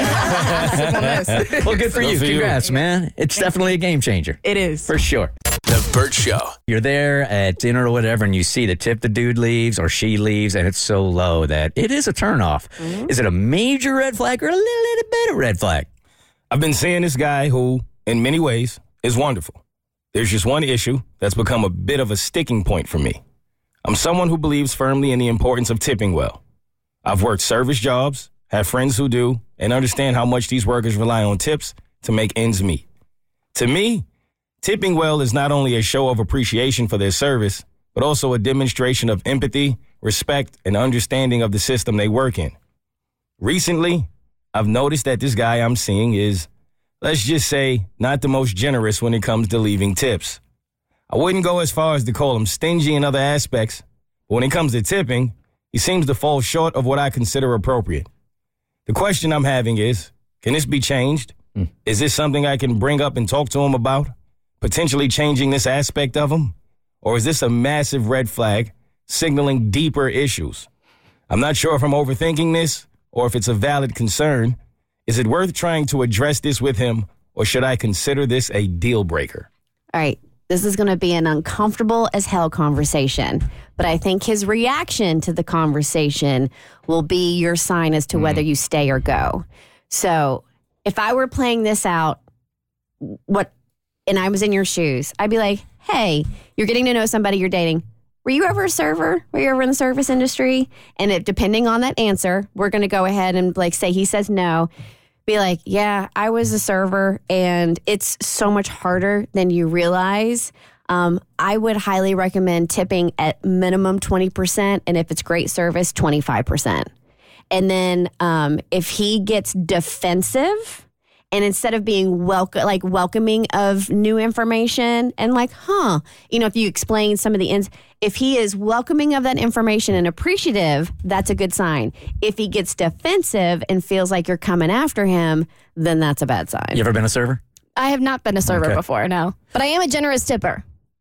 Well, good for you. Congrats, man. It's definitely a game changer.
It is.
For sure.
The Burt Show.
You're there at dinner or whatever, and you see the tip the dude leaves or she leaves, and it's so low that it is a turnoff. Is it a major red flag or a little bit of red flag?
I've been seeing this guy who, in many ways, is wonderful. There's just one issue that's become a bit of a sticking point for me. I'm someone who believes firmly in the importance of tipping well. I've worked service jobs, have friends who do, and understand how much these workers rely on tips to make ends meet. To me, tipping well is not only a show of appreciation for their service, but also a demonstration of empathy, respect, and understanding of the system they work in. Recently, I've noticed that this guy I'm seeing is, let's just say, not the most generous when it comes to leaving tips. I wouldn't go as far as to call him stingy in other aspects, but when it comes to tipping, he seems to fall short of what I consider appropriate. The question I'm having is, can this be changed? Is this something I can bring up and talk to him about? Potentially changing this aspect of him? Or is this a massive red flag signaling deeper issues? I'm not sure if I'm overthinking this or if it's a valid concern. Is it worth trying to address this with him, or should I consider this a deal breaker?
All right. This is going to be an uncomfortable as hell conversation, but I think his reaction to the conversation will be your sign as to whether you stay or go. So if I were playing this out, and I was in your shoes, I'd be like, hey, you're getting to know somebody you're dating. Were you ever a server? Were you ever in the service industry? And if, depending on that answer, we're going to go ahead and say he says no. Be like, yeah, I was a server, and it's so much harder than you realize. I would highly recommend tipping at minimum 20%, and if it's great service, 25%. And then if he gets defensive, and instead of being welcoming of new information and if you explain some of the ends, if he is welcoming of that information and appreciative, that's a good sign. If he gets defensive and feels like you're coming after him, then that's a bad sign.
You ever been a server?
I have not been a server before, no. But I am a generous tipper.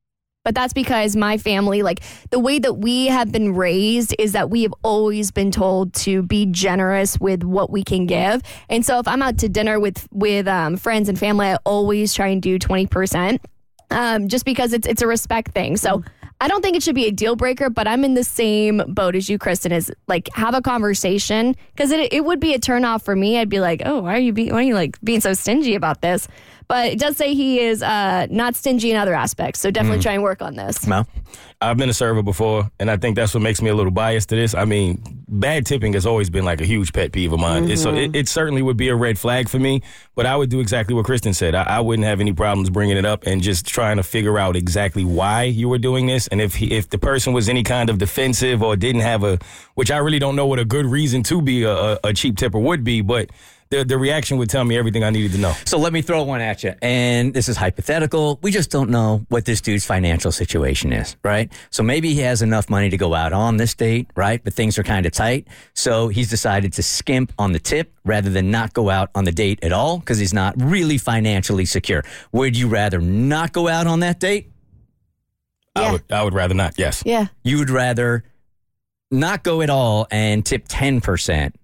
But that's because my family, like the way that we have been raised is that we have always been told to be generous with what we can give. And so if I'm out to dinner with friends and family, I always try and do 20%, just because it's a respect thing. So I don't think it should be a deal breaker, but I'm in the same boat as you, Kristen, is like have a conversation, because it would be a turnoff for me. I'd be like, oh, why are you like being so stingy about this? But it does say he is not stingy in other aspects. So definitely try and work on this.
Mel?
I've been a server before, and I think that's what makes me a little biased to this. I mean, bad tipping has always been like a huge pet peeve of mine. So it certainly would be a red flag for me, but I would do exactly what Kristen said. I wouldn't have any problems bringing it up and just trying to figure out exactly why you were doing this. And if the person was any kind of defensive or didn't have which I really don't know what a good reason to be a cheap tipper would be, but the reaction would tell me everything I needed to know.
So let me throw one at you. And this is hypothetical. We just don't know what this dude's financial situation is, right? So maybe he has enough money to go out on this date, right? But things are kind of tight. So he's decided to skimp on the tip rather than not go out on the date at all because he's not really financially secure. Would you rather not go out on that date?
Yeah.
I would rather not, yes.
Yeah.
You would rather not go at all and tip 10%.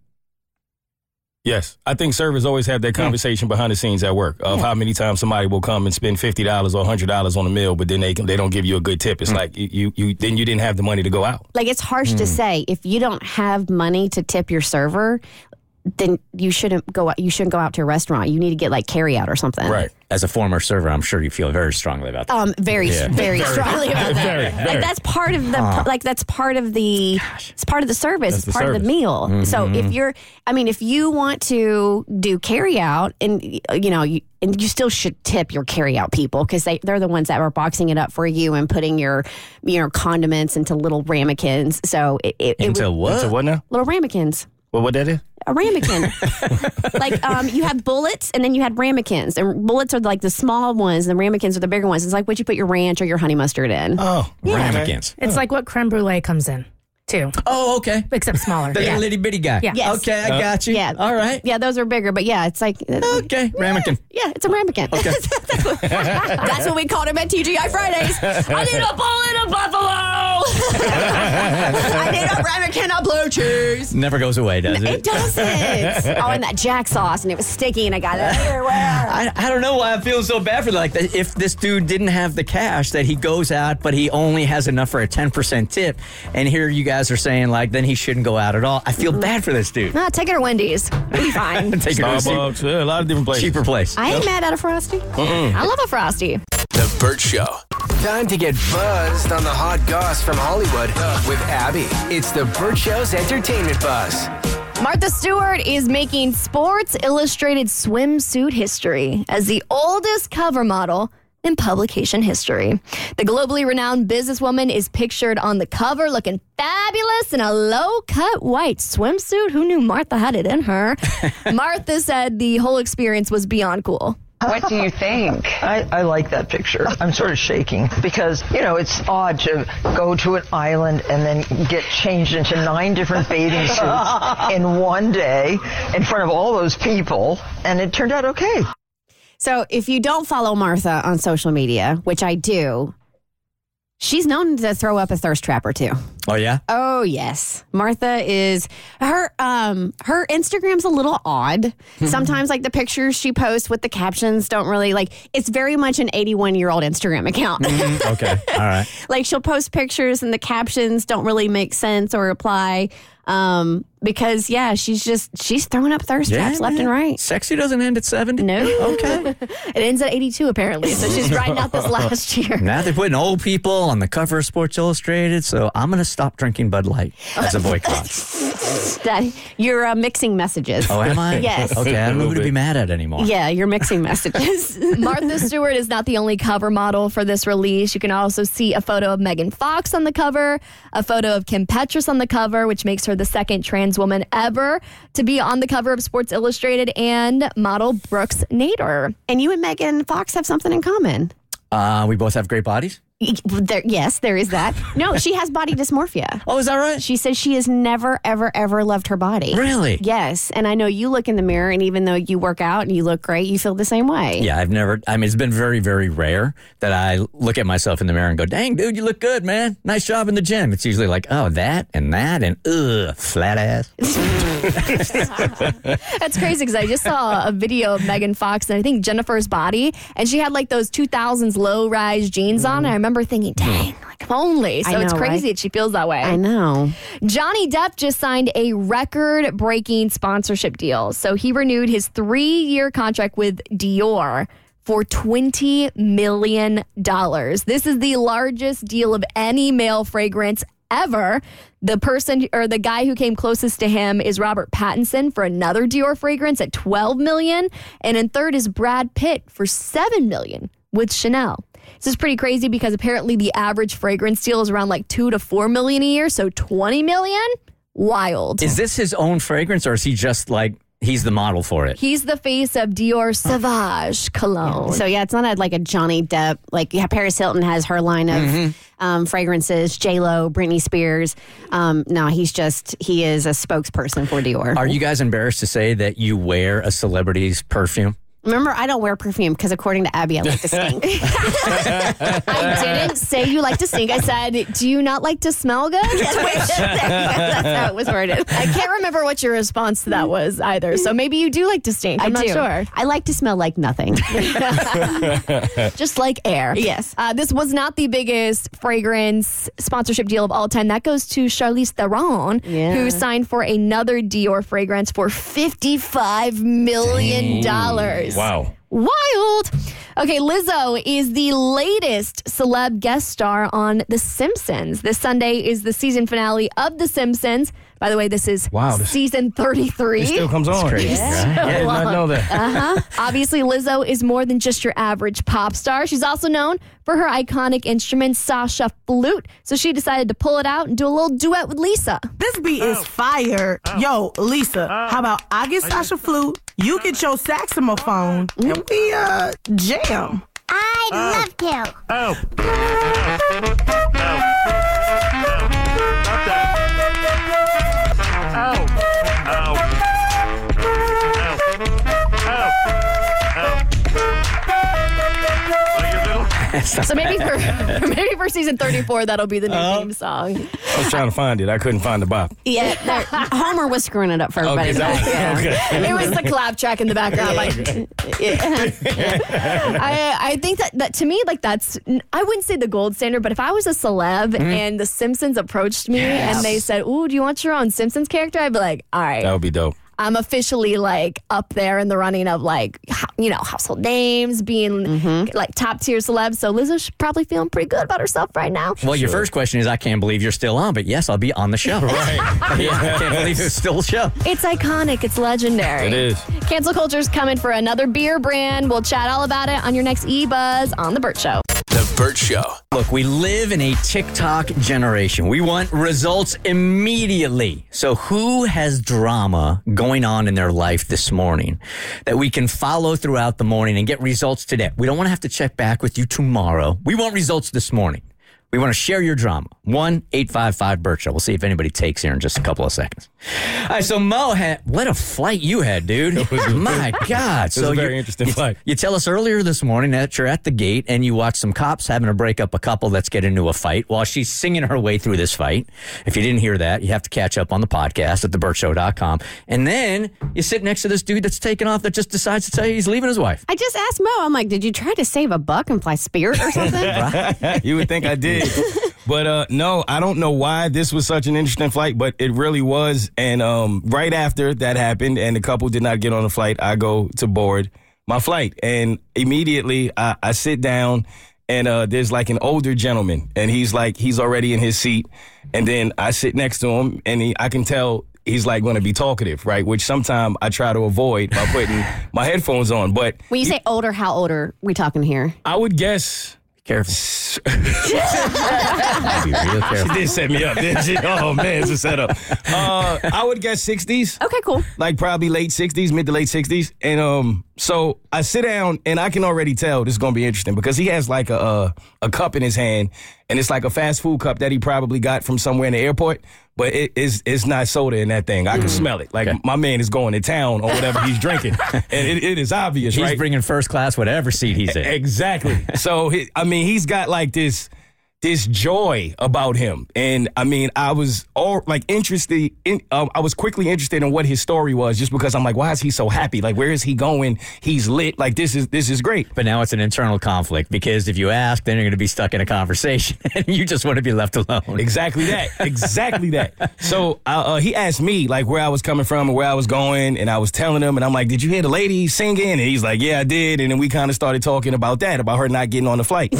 Yes. I think servers always have that conversation behind the scenes at work of how many times somebody will come and spend $50 or $100 on a meal, but then they don't give you a good tip. It's like you didn't have the money to go out.
Like, it's harsh to say, if you don't have money to tip your server, then you shouldn't go out to a restaurant. You need to get like carry out or something.
Right.
As a former server, I'm sure you feel very strongly about that.
Very strongly about that.
Very.
Like, that's part of the it's part of the service. It's part of the meal.
Mm-hmm.
So if you want to do carry out, and you still should tip your carry out people, because they're the ones that are boxing it up for you and putting your condiments into little ramekins. So
Into what?
Into what now?
Little ramekins.
Well, what that is?
A ramekin. Like, you have bullets and then you had ramekins. And bullets are like the small ones, and the ramekins are the bigger ones. It's like what you put your ranch or your honey mustard in.
Oh,
ramekins.
It's like what creme brulee comes in, too.
Oh, okay.
Except smaller.
The little itty bitty guy.
Yeah.
Yes.
Okay, I got you.
Yeah.
All right.
Yeah, those are bigger, but yeah, it's like...
Okay, ramekin.
Yeah, it's a ramekin.
Okay.
That's what we called him at TGI Fridays. I need a bowl in a buffalo! I need a ramekin of blue cheese.
Never goes away, does it?
It doesn't. Oh, and that Jack sauce, and it was sticky, and I got it everywhere.
I don't know why I'm feeling so bad for that. Like, if this dude didn't have the cash, that he goes out, but he only has enough for a 10% tip, and here you guys are saying, like, then he shouldn't go out at all. I feel bad for this dude.
Take it to Wendy's. We'll be fine.
Take it to a
Starbucks, a lot of different places.
cheaper place.
I ain't mad at a Frosty.
I love a Frosty.
The Burt Show. Time to get buzzed on the hot goss from Hollywood with Abby. It's the Burt Show's entertainment buzz.
Martha Stewart is making Sports Illustrated swimsuit history as the oldest cover model in publication history. The globally renowned businesswoman is pictured on the cover looking fabulous in a low-cut white swimsuit. Who knew Martha had it in her? Martha said the whole experience was beyond cool.
What do you think? I like that picture. I'm sort of shaking because, it's odd to go to an island and then get changed into 9 different bathing suits in one day in front of all those people, and it turned out okay.
So if you don't follow Martha on social media, which I do, she's known to throw up a thirst trap or two.
Oh, yeah?
Oh, yes. Martha is, her Instagram's a little odd. Sometimes, like, the pictures she posts with the captions don't really, like, it's very much an 81-year-old Instagram account.
Okay, all right.
Like, she'll post pictures and the captions don't really make sense or apply. Because she's throwing up thirst traps left and right.
Sexy doesn't end at 70?
No.
Okay.
It ends at 82, apparently. So she's riding out this last year.
Now they're putting old people on the cover of Sports Illustrated, so I'm going to stop drinking Bud Light as a boycott.
You're mixing messages.
Oh, am I?
Yes.
Okay, I don't know who to be mad at anymore.
Yeah, you're mixing messages.
Martha Stewart is not the only cover model for this release. You can also see a photo of Megan Fox on the cover, a photo of Kim Petras on the cover, which makes her the second trans woman ever to be on the cover of Sports Illustrated, and model Brooks Nader.
And you and Megan Fox have something in common.
We both have great bodies.
Yes, there is that. No, she has body dysmorphia.
Oh, is that right?
She says she has never, ever, ever loved her body.
Really?
Yes. And I know you look in the mirror, and even though you work out and you look great, you feel the same way.
Yeah, it's been very, very rare that I look at myself in the mirror and go, dang, dude, you look good, man. Nice job in the gym. It's usually like, oh, that and flat ass.
That's crazy because I just saw a video of Megan Fox and I think Jennifer's Body, and she had like those 2000s low-rise jeans on, and I remember thinking, dang, like if only. So it's crazy that she feels that way.
I know.
Johnny Depp just signed a record-breaking sponsorship deal. So he renewed his 3-year contract with Dior for $20 million. This is the largest deal of any male fragrance ever. The person or the guy who came closest to him is Robert Pattinson for another Dior fragrance at $12 million. And in third is Brad Pitt for $7 million with Chanel. This is pretty crazy because apparently the average fragrance deal is around like $2 to $4 million a year. So $20 million? Wild.
Is this his own fragrance, or is he just like, he's the model for it?
He's the face of Dior Sauvage cologne.
So yeah, it's not like a Johnny Depp. Like Paris Hilton has her line of fragrances. J-Lo, Britney Spears. No, he is a spokesperson for Dior.
Are you guys embarrassed to say that you wear a celebrity's perfume?
Remember, I don't wear perfume because according to Abby, I like to stink.
I didn't say you like to stink. I said, do you not like to smell good?
That's how it was worded.
I can't remember what your response to that was either. So maybe you do like to stink. I'm not sure.
I like to smell like nothing.
Just like air.
Yes.
This was not the biggest fragrance sponsorship deal of all time. That goes to Charlize Theron, who signed for another Dior fragrance for $55 million.
Dang. Wow.
Wild. Okay, Lizzo is the latest celeb guest star on The Simpsons. This Sunday is the season finale of The Simpsons. By the way, this is season 33.
It still comes on.
That's crazy.
Yeah, I did not know that.
Obviously, Lizzo is more than just your average pop star. She's also known for her iconic instrument, Sasha Flute. So she decided to pull it out and do a little duet with Lisa.
This beat is fire. Yo, Lisa, how about I get Sasha Flute, you get your saxophone, and we jam.
I'd love to.
So maybe for season 34, that'll be the new theme song.
I was trying to find it. I couldn't find the bop.
Yeah, Homer was screwing it up for everybody.
Okay.
It was the clap track in the background. I think that to me, like that's, I wouldn't say the gold standard, but if I was a celeb and The Simpsons approached me and they said, ooh, do you want your own Simpsons character? I'd be like, all right.
That would be dope.
I'm officially like up there in the running of like, household names, being like top tier celebs. So Lizzo's probably feeling pretty good about herself right now.
Well, your first question is, I can't believe you're still on, but yes, I'll be on the show.
Right.
I can't believe it's still a show.
It's iconic. It's legendary.
It is.
Cancel culture's coming for another beer brand. We'll chat all about it on your next eBuzz on The Burt Show.
The Burt Show.
Look, we live in a TikTok generation. We want results immediately. So who has drama going on in their life this morning that we can follow throughout the morning and get results today? We don't want to have to check back with you tomorrow. We want results this morning. We want to share your drama. 1-855-BURT Show. We'll see if anybody takes here in just a couple of seconds. All right, so Mo, what a flight you had, dude. My God.
It was a very interesting flight.
You tell us earlier this morning that you're at the gate and you watch some cops having to break up a couple that's getting into a fight while she's singing her way through this fight. If you didn't hear that, you have to catch up on the podcast at theburtshow.com. And then you sit next to this dude that's taking off that just decides to tell you he's leaving his wife.
I just asked Mo, I'm like, did you try to save a buck and fly Spirit or something?
You would think I did. But no, I don't know why this was such an interesting flight, but it really was. And right after that happened and the couple did not get on the flight, I go to board my flight. And immediately I sit down and there's like an older gentleman and he's already in his seat. And then I sit next to him and I can tell he's like going to be talkative, right? Which sometimes I try to avoid by putting my headphones on. But
when you say older, how old are we talking here?
I would guess
Careful. Be real careful.
She did set me up, didn't she? Oh, man, it's a setup. I would guess 60s.
Okay, cool.
Like probably late 60s, mid to late 60s. And so I sit down, and I can already tell this is going to be interesting because he has like a cup in his hand, and it's like a fast food cup that he probably got from somewhere in the airport, but it's not soda in that thing. I can smell it. Like my man is going to town on whatever he's drinking, and it is obvious,
He's
right?
bringing first class whatever seat he's in.
Exactly. So, he's got like this joy about him. And I was interested I was quickly interested in what his story was, just because I'm like, why is he so happy? Like, where is he going? He's lit. Like, this is great.
But now it's an internal conflict because if you ask, then you're going to be stuck in a conversation and you just want to be left alone.
Exactly that. So he asked me like where I was coming from and where I was going, and I was telling him, and I'm like, did you hear the lady singing? And he's like, yeah, I did. And then we kind of started talking about her not getting on the flight.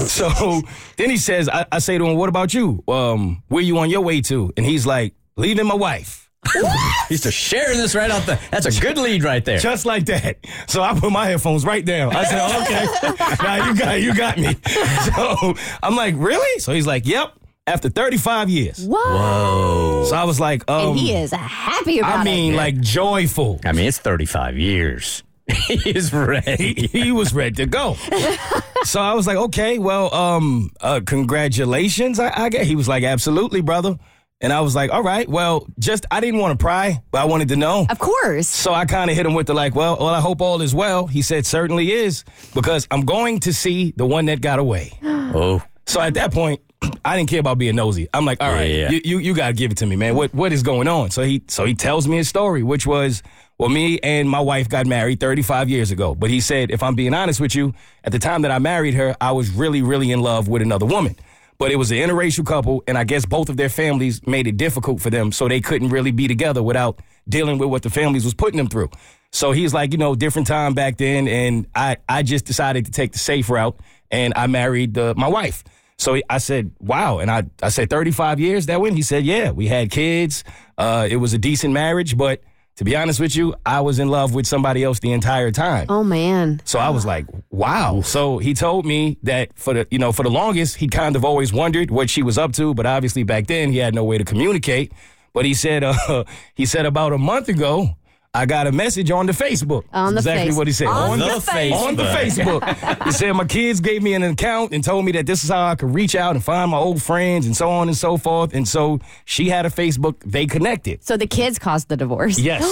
So then he says, I say to him, what about you? Where you on your way to? And he's like, leaving my wife.
He's just sharing this right out there. That's a good lead right there.
Just like that. So I put my headphones right down. I said, okay, now you got me. So I'm like, really? So he's like, yep. After 35 years.
Whoa.
So I was like,
and he is happy about it.
like joyful.
It's 35 years. He is ready.
He was ready to go. So I was like, okay, well, congratulations. I guess. He was like, absolutely, brother. And I was like, all right, well, I didn't want to pry, but I wanted to know.
Of course.
So I kind of hit him with the well, I hope all is well. He said, certainly is, because I'm going to see the one that got away.
Oh.
So at that point, I didn't care about being nosy. I'm like, all right, you got to give it to me, man. What is going on? So he tells me his story, which was, well, me and my wife got married 35 years ago. But he said, if I'm being honest with you, at the time that I married her, I was really, really in love with another woman. But it was an interracial couple, and I guess both of their families made it difficult for them, so they couldn't really be together without dealing with what the families was putting them through. So he's like, different time back then, and I just decided to take the safe route, and I married my wife. So I said, wow. And I said, 35 years that went? He said, yeah, we had kids. It was a decent marriage, but to be honest with you, I was in love with somebody else the entire time.
Oh, man.
So I was like, wow. So he told me that for the longest, he kind of always wondered what she was up to. But obviously back then he had no way to communicate. But he said about a month ago, I got a message on the Facebook. Exactly what he said.
On the Facebook.
On the Facebook. He said my kids gave me an account and told me that this is how I could reach out and find my old friends and so on and so forth. And so she had a Facebook. They connected.
So the kids caused the divorce.
Yes.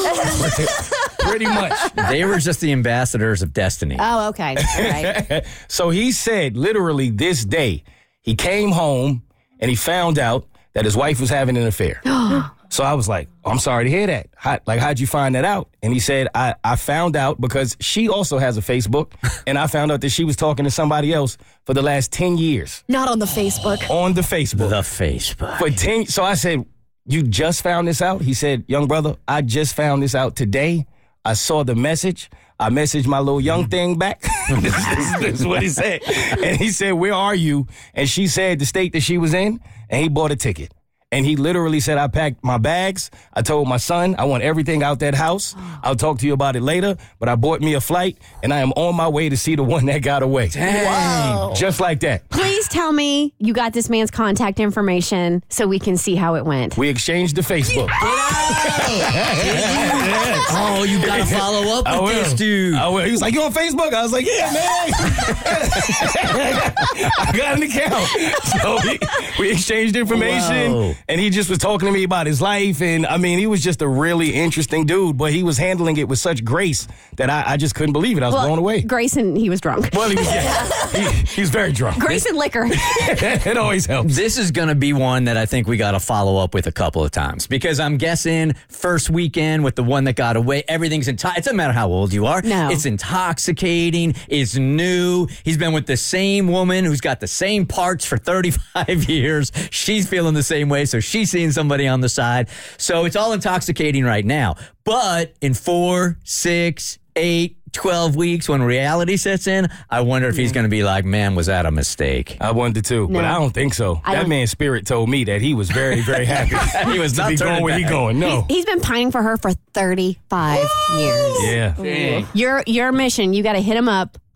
Pretty much.
They were just the ambassadors of destiny.
Oh, okay. All right.
So he said literally this day, he came home and he found out that his wife was having an affair. So I was like, I'm sorry to hear that. How'd you find that out? And he said, I found out because she also has a Facebook, and I found out that she was talking to somebody else for the last 10 years.
Not on the Facebook.
On the Facebook.
The Facebook.
For 10. So I said, you just found this out? He said, young brother, I just found this out today. I saw the message. I messaged my little young thing back. This is what he said. And he said, where are you? And she said the state that she was in, and he bought a ticket. And he literally said, I packed my bags. I told my son, I want everything out that house. I'll talk to you about it later. But I bought me a flight, and I am on my way to see the one that got away.
Dang.
Wow.
Just like that.
Please tell me you got this man's contact information so we can see how it went.
We exchanged the Facebook.
Oh, you got to follow up with this dude.
I will. He was like, you on Facebook? I was like, yeah, man. I got an account. So we exchanged information. Whoa. And he just was talking to me about his life. And he was just a really interesting dude, but he was handling it with such grace that I just couldn't believe it. I was blown away.
Grayson, he was drunk.
Well, he was very drunk.
Grayson liquor.
It always helps.
This is going to be one that I think we got to follow up with a couple of times because I'm guessing first weekend with the one that got away, everything's it doesn't matter how old you are.
No.
It's intoxicating. It's new. He's been with the same woman who's got the same parts for 35 years. She's feeling the same way. So she's seeing somebody on the side. So it's all intoxicating right now. But in 4, 6, 8, 12 weeks when reality sets in, I wonder if he's going to be like, man, was that a mistake?
I wondered too, but I don't think so. That man's spirit told me that he was very, very happy.
He was not
to be going where he's going. No.
He's been pining for her for 35 years.
Yeah.
Your mission, you got to hit him up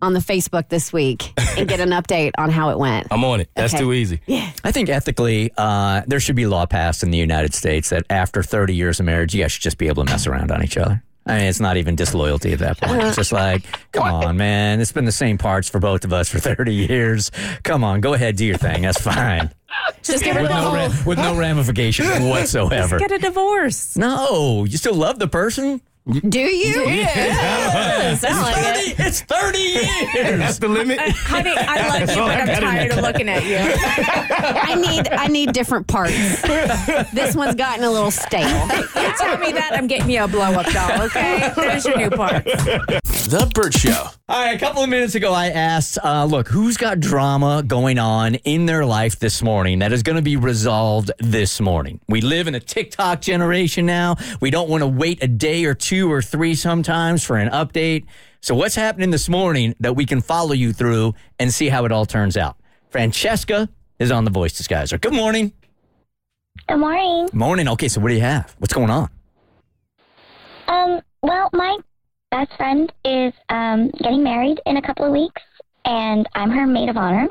on the Facebook this week and get an update on how it went.
I'm on it. That's
Okay.
too easy.
Yeah.
I think ethically, there should be a law passed in the United States that after 30 years of marriage, you guys should just be able to mess around on each other. I mean, it's not even disloyalty at that point. It's just like, come on, man. It's been the same parts for both of us for 30 years. Come on, go ahead, do your thing. That's fine.
Just get rid of the whole.
With no ramifications whatsoever.
Just get a divorce.
No, you still love the person?
Do you?
Yeah. Sounds like it.
It's 30 years.
That's the limit.
Honey, I love you, but I'm tired of looking at you.
I need different parts. This one's gotten a little stale.
You tell me that, I'm getting you a blow-up doll, okay? There's your new part.
The Burt Show.
All right, a couple of minutes ago, I asked, look, who's got drama going on in their life this morning that is going to be resolved this morning? We live in a TikTok generation now. We don't want to wait a day or 2 or 3 sometimes for an update. So what's happening this morning that we can follow you through and see how it all turns out? Francesca is on The Voice Disguiser. Good morning.
Good morning.
Morning. Okay, so what do you have? What's going on?
Well, my best friend is getting married in a couple of weeks, and I'm her maid of honor.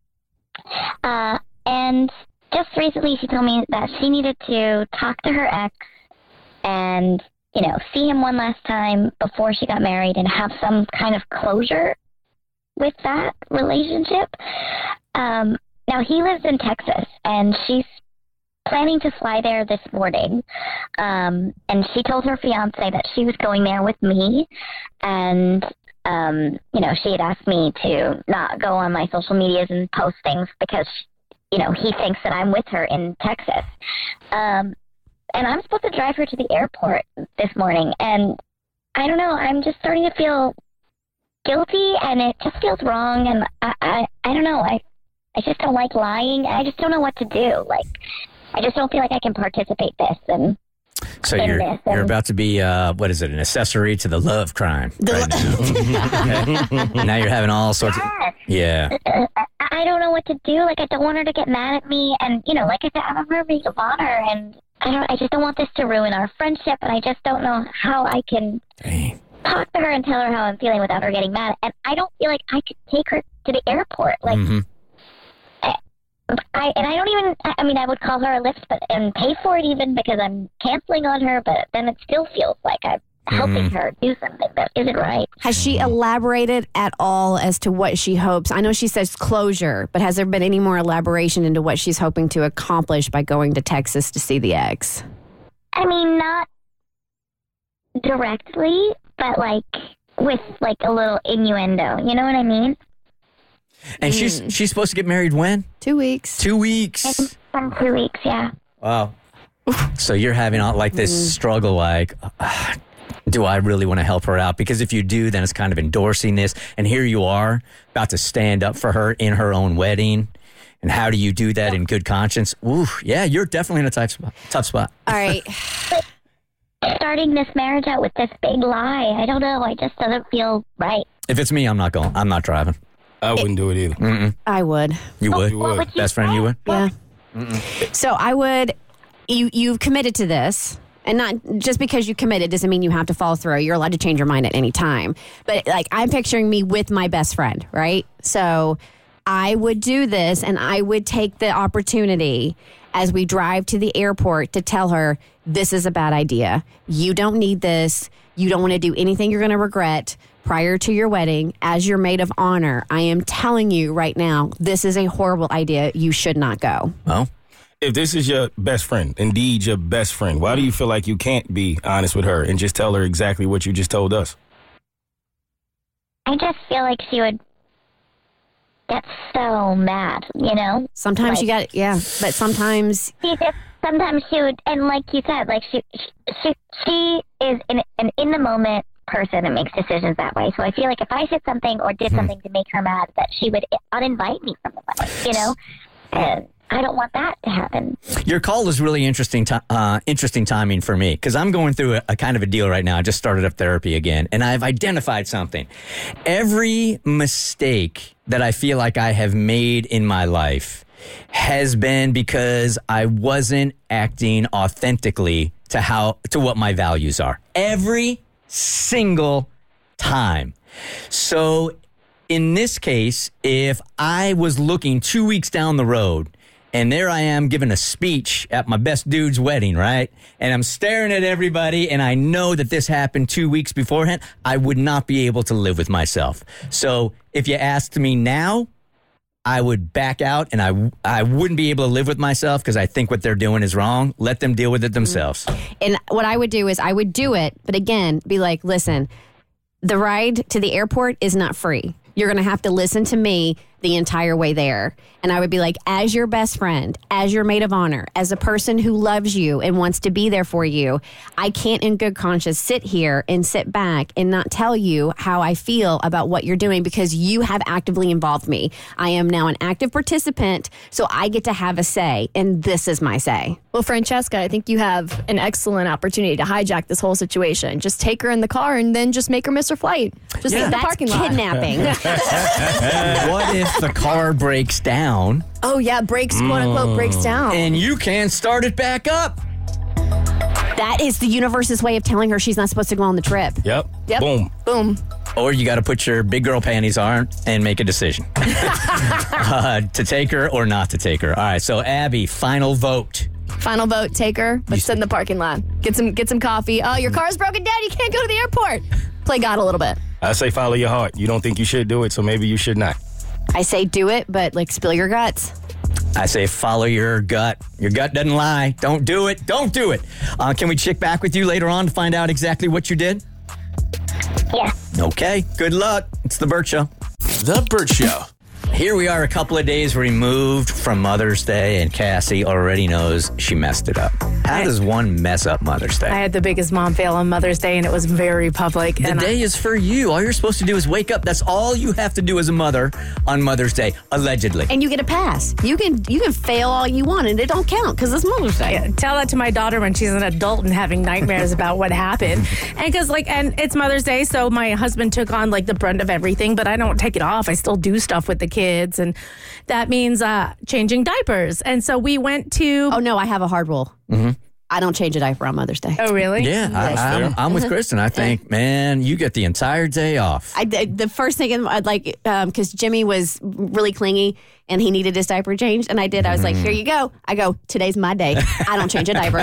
And just recently she told me that she needed to talk to her ex and, see him one last time before she got married and have some kind of closure with that relationship. Now, he lives in Texas, and she's planning to fly there this morning. And she told her fiance that she was going there with me. And, she had asked me to not go on my social medias and post things because, he thinks that I'm with her in Texas. And I'm supposed to drive her to the airport this morning. And I don't know, I'm just starting to feel guilty, and it just feels wrong. And I don't know, I just don't like lying. I just don't know what to do. Like, I just don't feel like I can participate in
So you're about to be, what is it, an accessory to the love crime right now. Okay. Now you're having all sorts of... Yeah.
I don't know what to do. Like, I don't want her to get mad at me. And, like I said, I'm her maid of honor. And I just don't want this to ruin our friendship. And I just don't know how I can talk to her and tell her how I'm feeling without her getting mad. And I don't feel like I could take her to the airport. Like, I would call her a Lyft and pay for it even because I'm canceling on her, but then it still feels like I'm helping her do something that isn't right.
Has she elaborated at all as to what she hopes? I know she says closure, but has there been any more elaboration into what she's hoping to accomplish by going to Texas to see the ex?
I mean, not directly, but with a little innuendo. You know what I mean?
And she's supposed to get married when?
2 weeks.
2 weeks.
In 2 weeks, yeah.
Wow. So you're having this struggle, do I really want to help her out? Because if you do, then it's kind of endorsing this. And here you are about to stand up for her in her own wedding. And how do you do that in good conscience? Ooh, yeah, you're definitely in a tough spot.
All right.
Starting this marriage out with this big lie, I don't know. It just doesn't feel right.
If it's me, I'm not going. I'm not driving.
I wouldn't do it either.
Mm-mm.
I would.
You would?
You would.
Best friend, you would?
Yeah. So I would, you've committed to this, and not just because you committed doesn't mean you have to follow through. You're allowed to change your mind at any time. But I'm picturing me with my best friend, right? So I would do this, and I would take the opportunity as we drive to the airport to tell her, this is a bad idea. You don't need this. You don't want to do anything you're going to regret prior to your wedding. As your maid of honor, I am telling you right now, this is a horrible idea. You should not go.
Well,
if this is your best friend, indeed your best friend, why do you feel like you can't be honest with her and just tell her exactly what you just told us?
I just feel like she would get so mad,
Sometimes you got it, yeah. But sometimes...
Sometimes she would, and like you said, she is an in-the-moment person and makes decisions that way. So I feel like if I said something or did something to make her mad, that she would uninvite me from the wedding, And I don't want that to happen.
Your call is really interesting timing for me, because I'm going through a kind of a deal right now. I just started up therapy again, and I've identified something. Every mistake that I feel like I have made in my life has been because I wasn't acting authentically to what my values are. Every single time. So in this case, if I was looking 2 weeks down the road and there I am giving a speech at my best dude's wedding, right? And I'm staring at everybody and I know that this happened 2 weeks beforehand, I would not be able to live with myself. So if you asked me now, I would back out and I wouldn't be able to live with myself because I think what they're doing is wrong. Let them deal with it themselves.
And what I would do is I would do it, but again, be like, listen, the ride to the airport is not free. You're going to have to listen to me the entire way there. And I would be like, as your best friend, as your maid of honor, as a person who loves you and wants to be there for you, I can't in good conscience sit here and sit back and not tell you how I feel about what you're doing because you have actively involved me. I am now an active participant, so I get to have a say, and this is my say.
Well, Francesca, I think you have an excellent opportunity to hijack this whole situation. Just take her in the car and then just make her miss her flight. Just in the parking lot.
Kidnapping.
What if the car breaks down?
Oh, yeah, breaks, quote unquote, breaks down.
And you can't start it back up.
That is the universe's way of telling her she's not supposed to go on the trip.
Yep.
Boom.
Or you got to put your big girl panties on and make a decision to take her or not to take her. All right, so Abby, final vote.
Final vote, take her, but sit in the parking lot. Get some coffee. Oh, your car's broken down. You can't go to the airport. Play God a little bit.
I say follow your heart. You don't think you should do it, so maybe you should not.
I say do it, but like spill your guts.
I say follow your gut. Your gut doesn't lie. Don't do it. Don't do it. Can we check back with you later on to find out exactly what you did?
Yeah.
Okay. Good luck. It's The Burt Show.
The Burt Show.
Here we are a couple of days removed from Mother's Day, and Cassie already knows she messed it up. How does one mess up Mother's Day?
I had the biggest mom fail on Mother's Day, and it was very public.
The day is for you. All you're supposed to do is wake up. That's all you have to do as a mother on Mother's Day, allegedly.
And you get a pass. You can fail all you want, and it don't count because it's Mother's Day.
Yeah, tell that to my daughter when she's an adult and having nightmares about what happened. And it's Mother's Day, so my husband took on the brunt of everything, but I don't take it off. I still do stuff with the kids, and that means changing diapers. And so we went to...
Oh, no, I have a hard rule.
Mm-hmm.
I don't change a diaper on Mother's Day.
Oh, really?
Yeah, I'm with Kristen. I think, man, you get the entire day off.
The first thing I'd like, because Jimmy was really clingy and he needed his diaper changed, and I did. I was like, here you go. I go, today's my day. I don't change a diaper.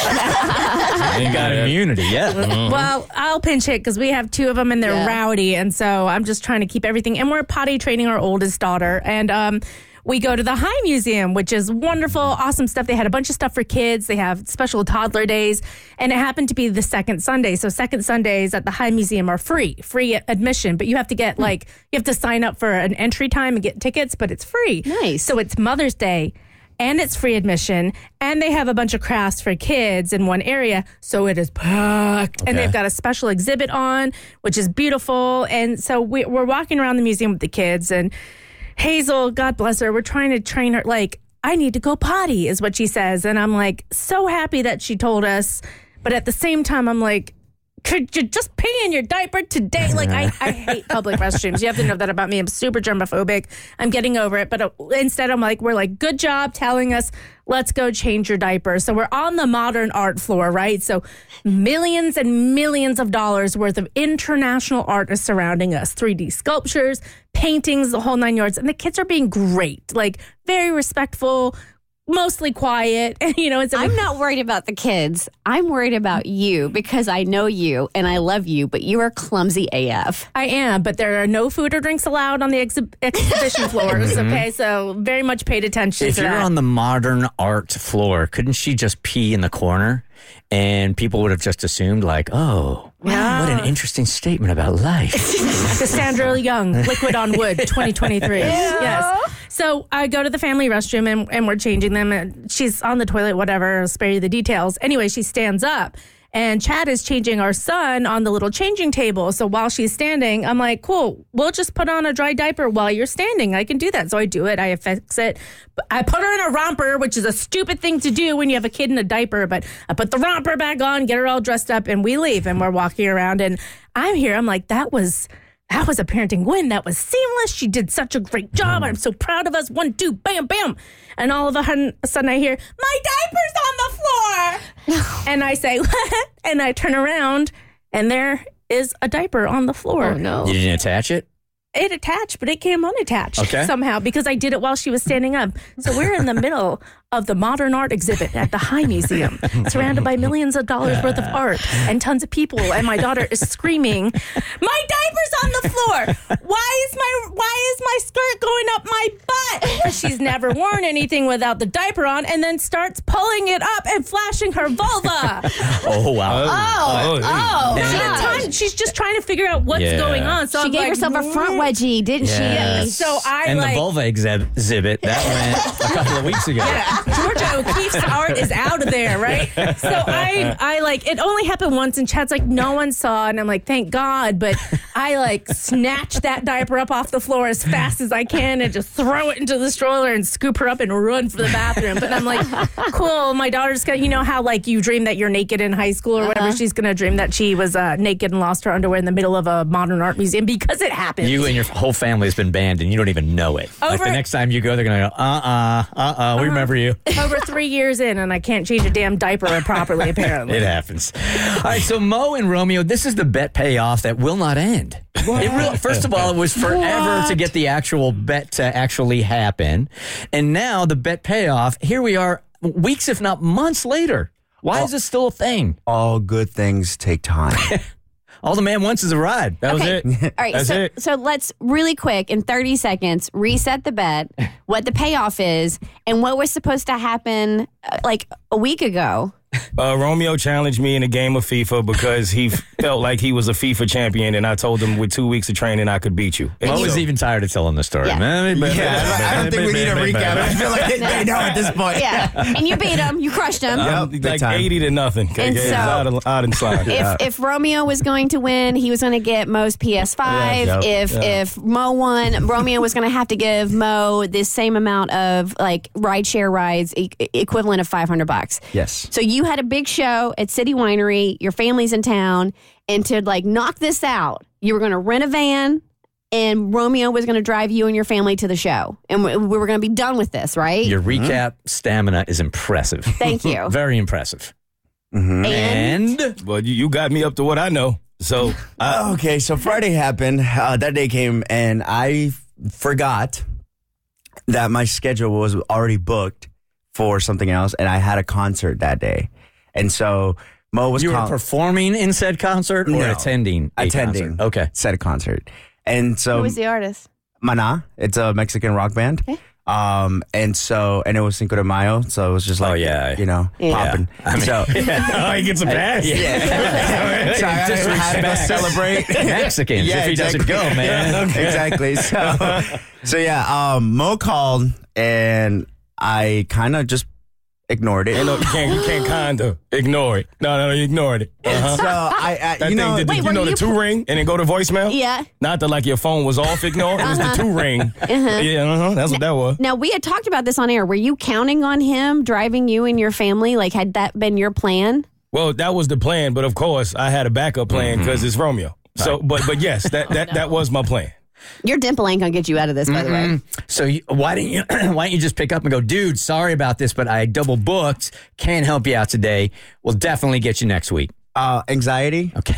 You got immunity, yeah.
Well, I'll pinch hit because we have two of them and they're rowdy, and so I'm just trying to keep everything. And we're potty training our oldest daughter, and we go to the High Museum, which is wonderful, awesome stuff. They had a bunch of stuff for kids. They have special toddler days, and it happened to be the second Sunday. So second Sundays at the High Museum are free admission, but you have to get you have to sign up for an entry time and get tickets, but it's free.
Nice.
So it's Mother's Day, and it's free admission, and they have a bunch of crafts for kids in one area, so it is packed. Okay. And they've got a special exhibit on, which is beautiful. And so we're walking around the museum with the kids, and Hazel, God bless her, we're trying to train her, I need to go potty, is what she says. And I'm so happy that she told us. But at the same time, I'm could you just pee in your diaper today? I hate public restrooms. You have to know that about me. I'm super germophobic. I'm getting over it. But instead, we're good job telling us, let's go change your diaper. So we're on the modern art floor, right? So millions and millions of dollars worth of international art is surrounding us. 3D sculptures, paintings, the whole 9 yards. And the kids are being great, very respectful, mostly quiet.
I'm not worried about the kids. I'm worried about you because I know you and I love you, but you are clumsy AF.
I am, but there are no food or drinks allowed on the exhibition floors, okay? So very much paid attention
to that. If you're on the modern art floor, couldn't she just pee in the corner? And people would have just assumed, oh, what an interesting statement about life.
Cassandra Young, Liquid on Wood, 2023. Yes. So I go to the family restroom, and we're changing them. And she's on the toilet, whatever. I'll spare you the details. Anyway, she stands up. And Chad is changing our son on the little changing table. So while she's standing, I'm like, cool, we'll just put on a dry diaper while you're standing. I can do that. So I do it. I fix it. I put her in a romper, which is a stupid thing to do when you have a kid in a diaper. But I put the romper back on, get her all dressed up, and we leave. And we're walking around. And I'm here. I'm like, that was a parenting win. That was seamless. She did such a great job. I'm so proud of us. 1, 2, bam, bam. And all of a sudden I hear, my diaper's on the floor. And I say, what? And I turn around, and there is a diaper on the floor.
Oh, no.
You didn't attach it?
It attached, but it came unattached
Okay.
somehow because I did it while she was standing up. So we're in the middle of the modern art exhibit at the High Museum, surrounded by millions of dollars worth of art and tons of people. And my daughter is screaming, "My diaper's on the floor! Why is my skirt going up my butt?" She's never worn anything without the diaper on, and then starts pulling it up and flashing her vulva.
Oh, wow.
She's just trying to figure out what's going on. So
she
I'm
gave
like,
herself a front wedgie, didn't she?
Yes.
So I
and
like
the vulva exhibit that went a couple of weeks ago.
Georgia O'Keeffe's art is out of there, right? So I like, it only happened once, and Chad's like, no one saw, and I'm like, thank God, but I like snatch that diaper up off the floor as fast as I can and just throw it into the stroller and scoop her up and run for the bathroom. But I'm like, cool, my daughter's gonna, you know how like you dream that you're naked in high school or whatever, she's gonna dream that she was naked and lost her underwear in the middle of a modern art museum because it happened.
You and your whole family has been banned, and you don't even know it. Like the next time you go, they're going to go, we remember you.
Over 3 years in, and I can't change a damn diaper properly, apparently.
It happens. All right, so Mo and Romeo, this is the bet payoff that will not end. First of all, it was forever to get the actual bet to actually happen. And now the bet payoff, here we are weeks, if not months later. Why is this still a thing?
All good things take time.
All the man wants is a ride. That was it.
All right, so let's really quick, in 30 seconds, reset the bet, what the payoff is, and what was supposed to happen like a week ago.
Romeo challenged me in a game of FIFA because he felt like he was a FIFA champion, and I told him with 2 weeks of training I could beat you.
Mo was even tired of telling the story.
Yeah.
I don't think we need a recap. I feel like they know at this point.
Yeah, and you beat him. You crushed him.
Like 80-0,
And so,
out and slide.
If Romeo was going to win, he was going to get Mo's PS5. If Mo won, Romeo was going to have to give Mo the same amount of like rideshare rides, equivalent of $500.
Yes.
So you had a big show at City Winery. Your family's in town, and to like knock this out, you were going to rent a van, and Romeo was going to drive you and your family to the show, and we were going to be done with this, right?
Your recap stamina is impressive.
Thank you.
Very impressive.
And
well, you got me up to what I know. So
okay, so Friday happened. That day came, and I forgot that my schedule was already booked for something else, and I had a concert that day. And so Mo was...
You were performing in said concert or attending a
attending.
concert? Okay.
Said concert. And so...
who was the artist?
Maná. It's a Mexican rock band.
Okay.
And it was Cinco de Mayo, so it was just like, popping.
I mean,
so,
he gets a pass.
So I had to go celebrate
Mexicans if he doesn't go, man.
Exactly. So Mo called, and I kind of just ignored it.
You can't kind of ignore it. No, you ignored it.
So
the 2 ring and then go to voicemail?
Yeah.
Not that like your phone was off ignore. It was the 2 ring. Yeah, that's what that was.
Now, we had talked about this on air. Were you counting on him driving you and your family? Like, had that been your plan?
Well, that was the plan, but of course, I had a backup plan because it's Romeo. So, but yes, that was my plan.
Your dimple ain't gonna get you out of this, by the way.
So why don't you just pick up and go, dude, sorry about this, but I double booked. Can't help you out today. We'll definitely get you next week.
Anxiety.
Okay.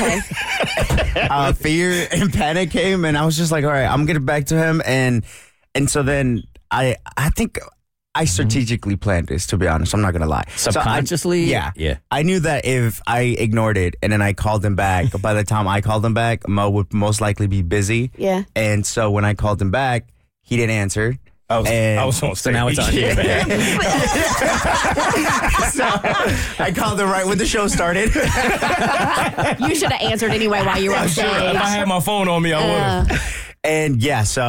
Fear and panic came, and I was just like, all right, I'm getting back to him. And so then I think I strategically planned this, to be honest. I'm not going to lie.
Subconsciously?
Yeah. I knew that if I ignored it and then I called him back, by the time I called him back, Mo would most likely be busy.
Yeah.
And so when I called him back, he didn't answer.
I was on stage.
So now it's on you, man.
So I called him right when the show started.
You should have answered anyway while you were on stage.
If I had my phone on me, I would have.
And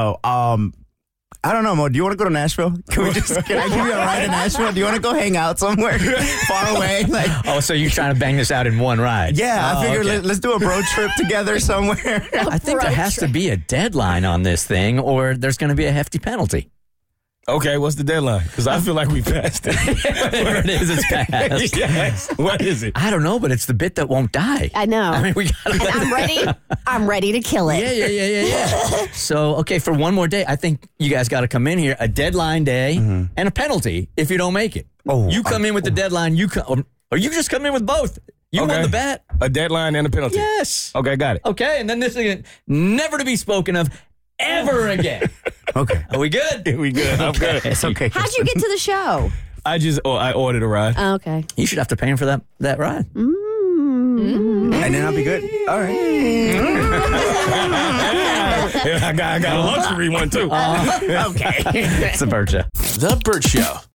I don't know, Mo. Do you want to go to Nashville? Can I give you a ride to Nashville? Do you want to go hang out somewhere far away?
So you're trying to bang this out in one ride?
Yeah, I figured let's do a road trip together somewhere.
I think there has to be a deadline on this thing, or there's going to be a hefty penalty.
Okay, what's the deadline? Because I feel like we passed it.
Whatever it is, it's passed.
Yes. What is it?
I don't know, but it's the bit that won't die.
I know.
I mean, we got.
And I'm ready to kill it.
Yeah. So, okay, for one more day, I think you guys got to come in here, a deadline day and a penalty if you don't make it. You come in with the deadline, or you just come in with both. You won the bet.
A deadline and a penalty.
Yes.
Okay, got it.
Okay, and then this is never to be spoken of ever again.
Okay.
Are we good?
We good. I'm good.
It's okay.
How'd you get to the show?
I ordered a ride.
Oh, okay.
You should have to pay him for that ride.
And then I'll be good. All right.
I got a luxury one too.
Okay. It's a Burt Show.
The Burt Show.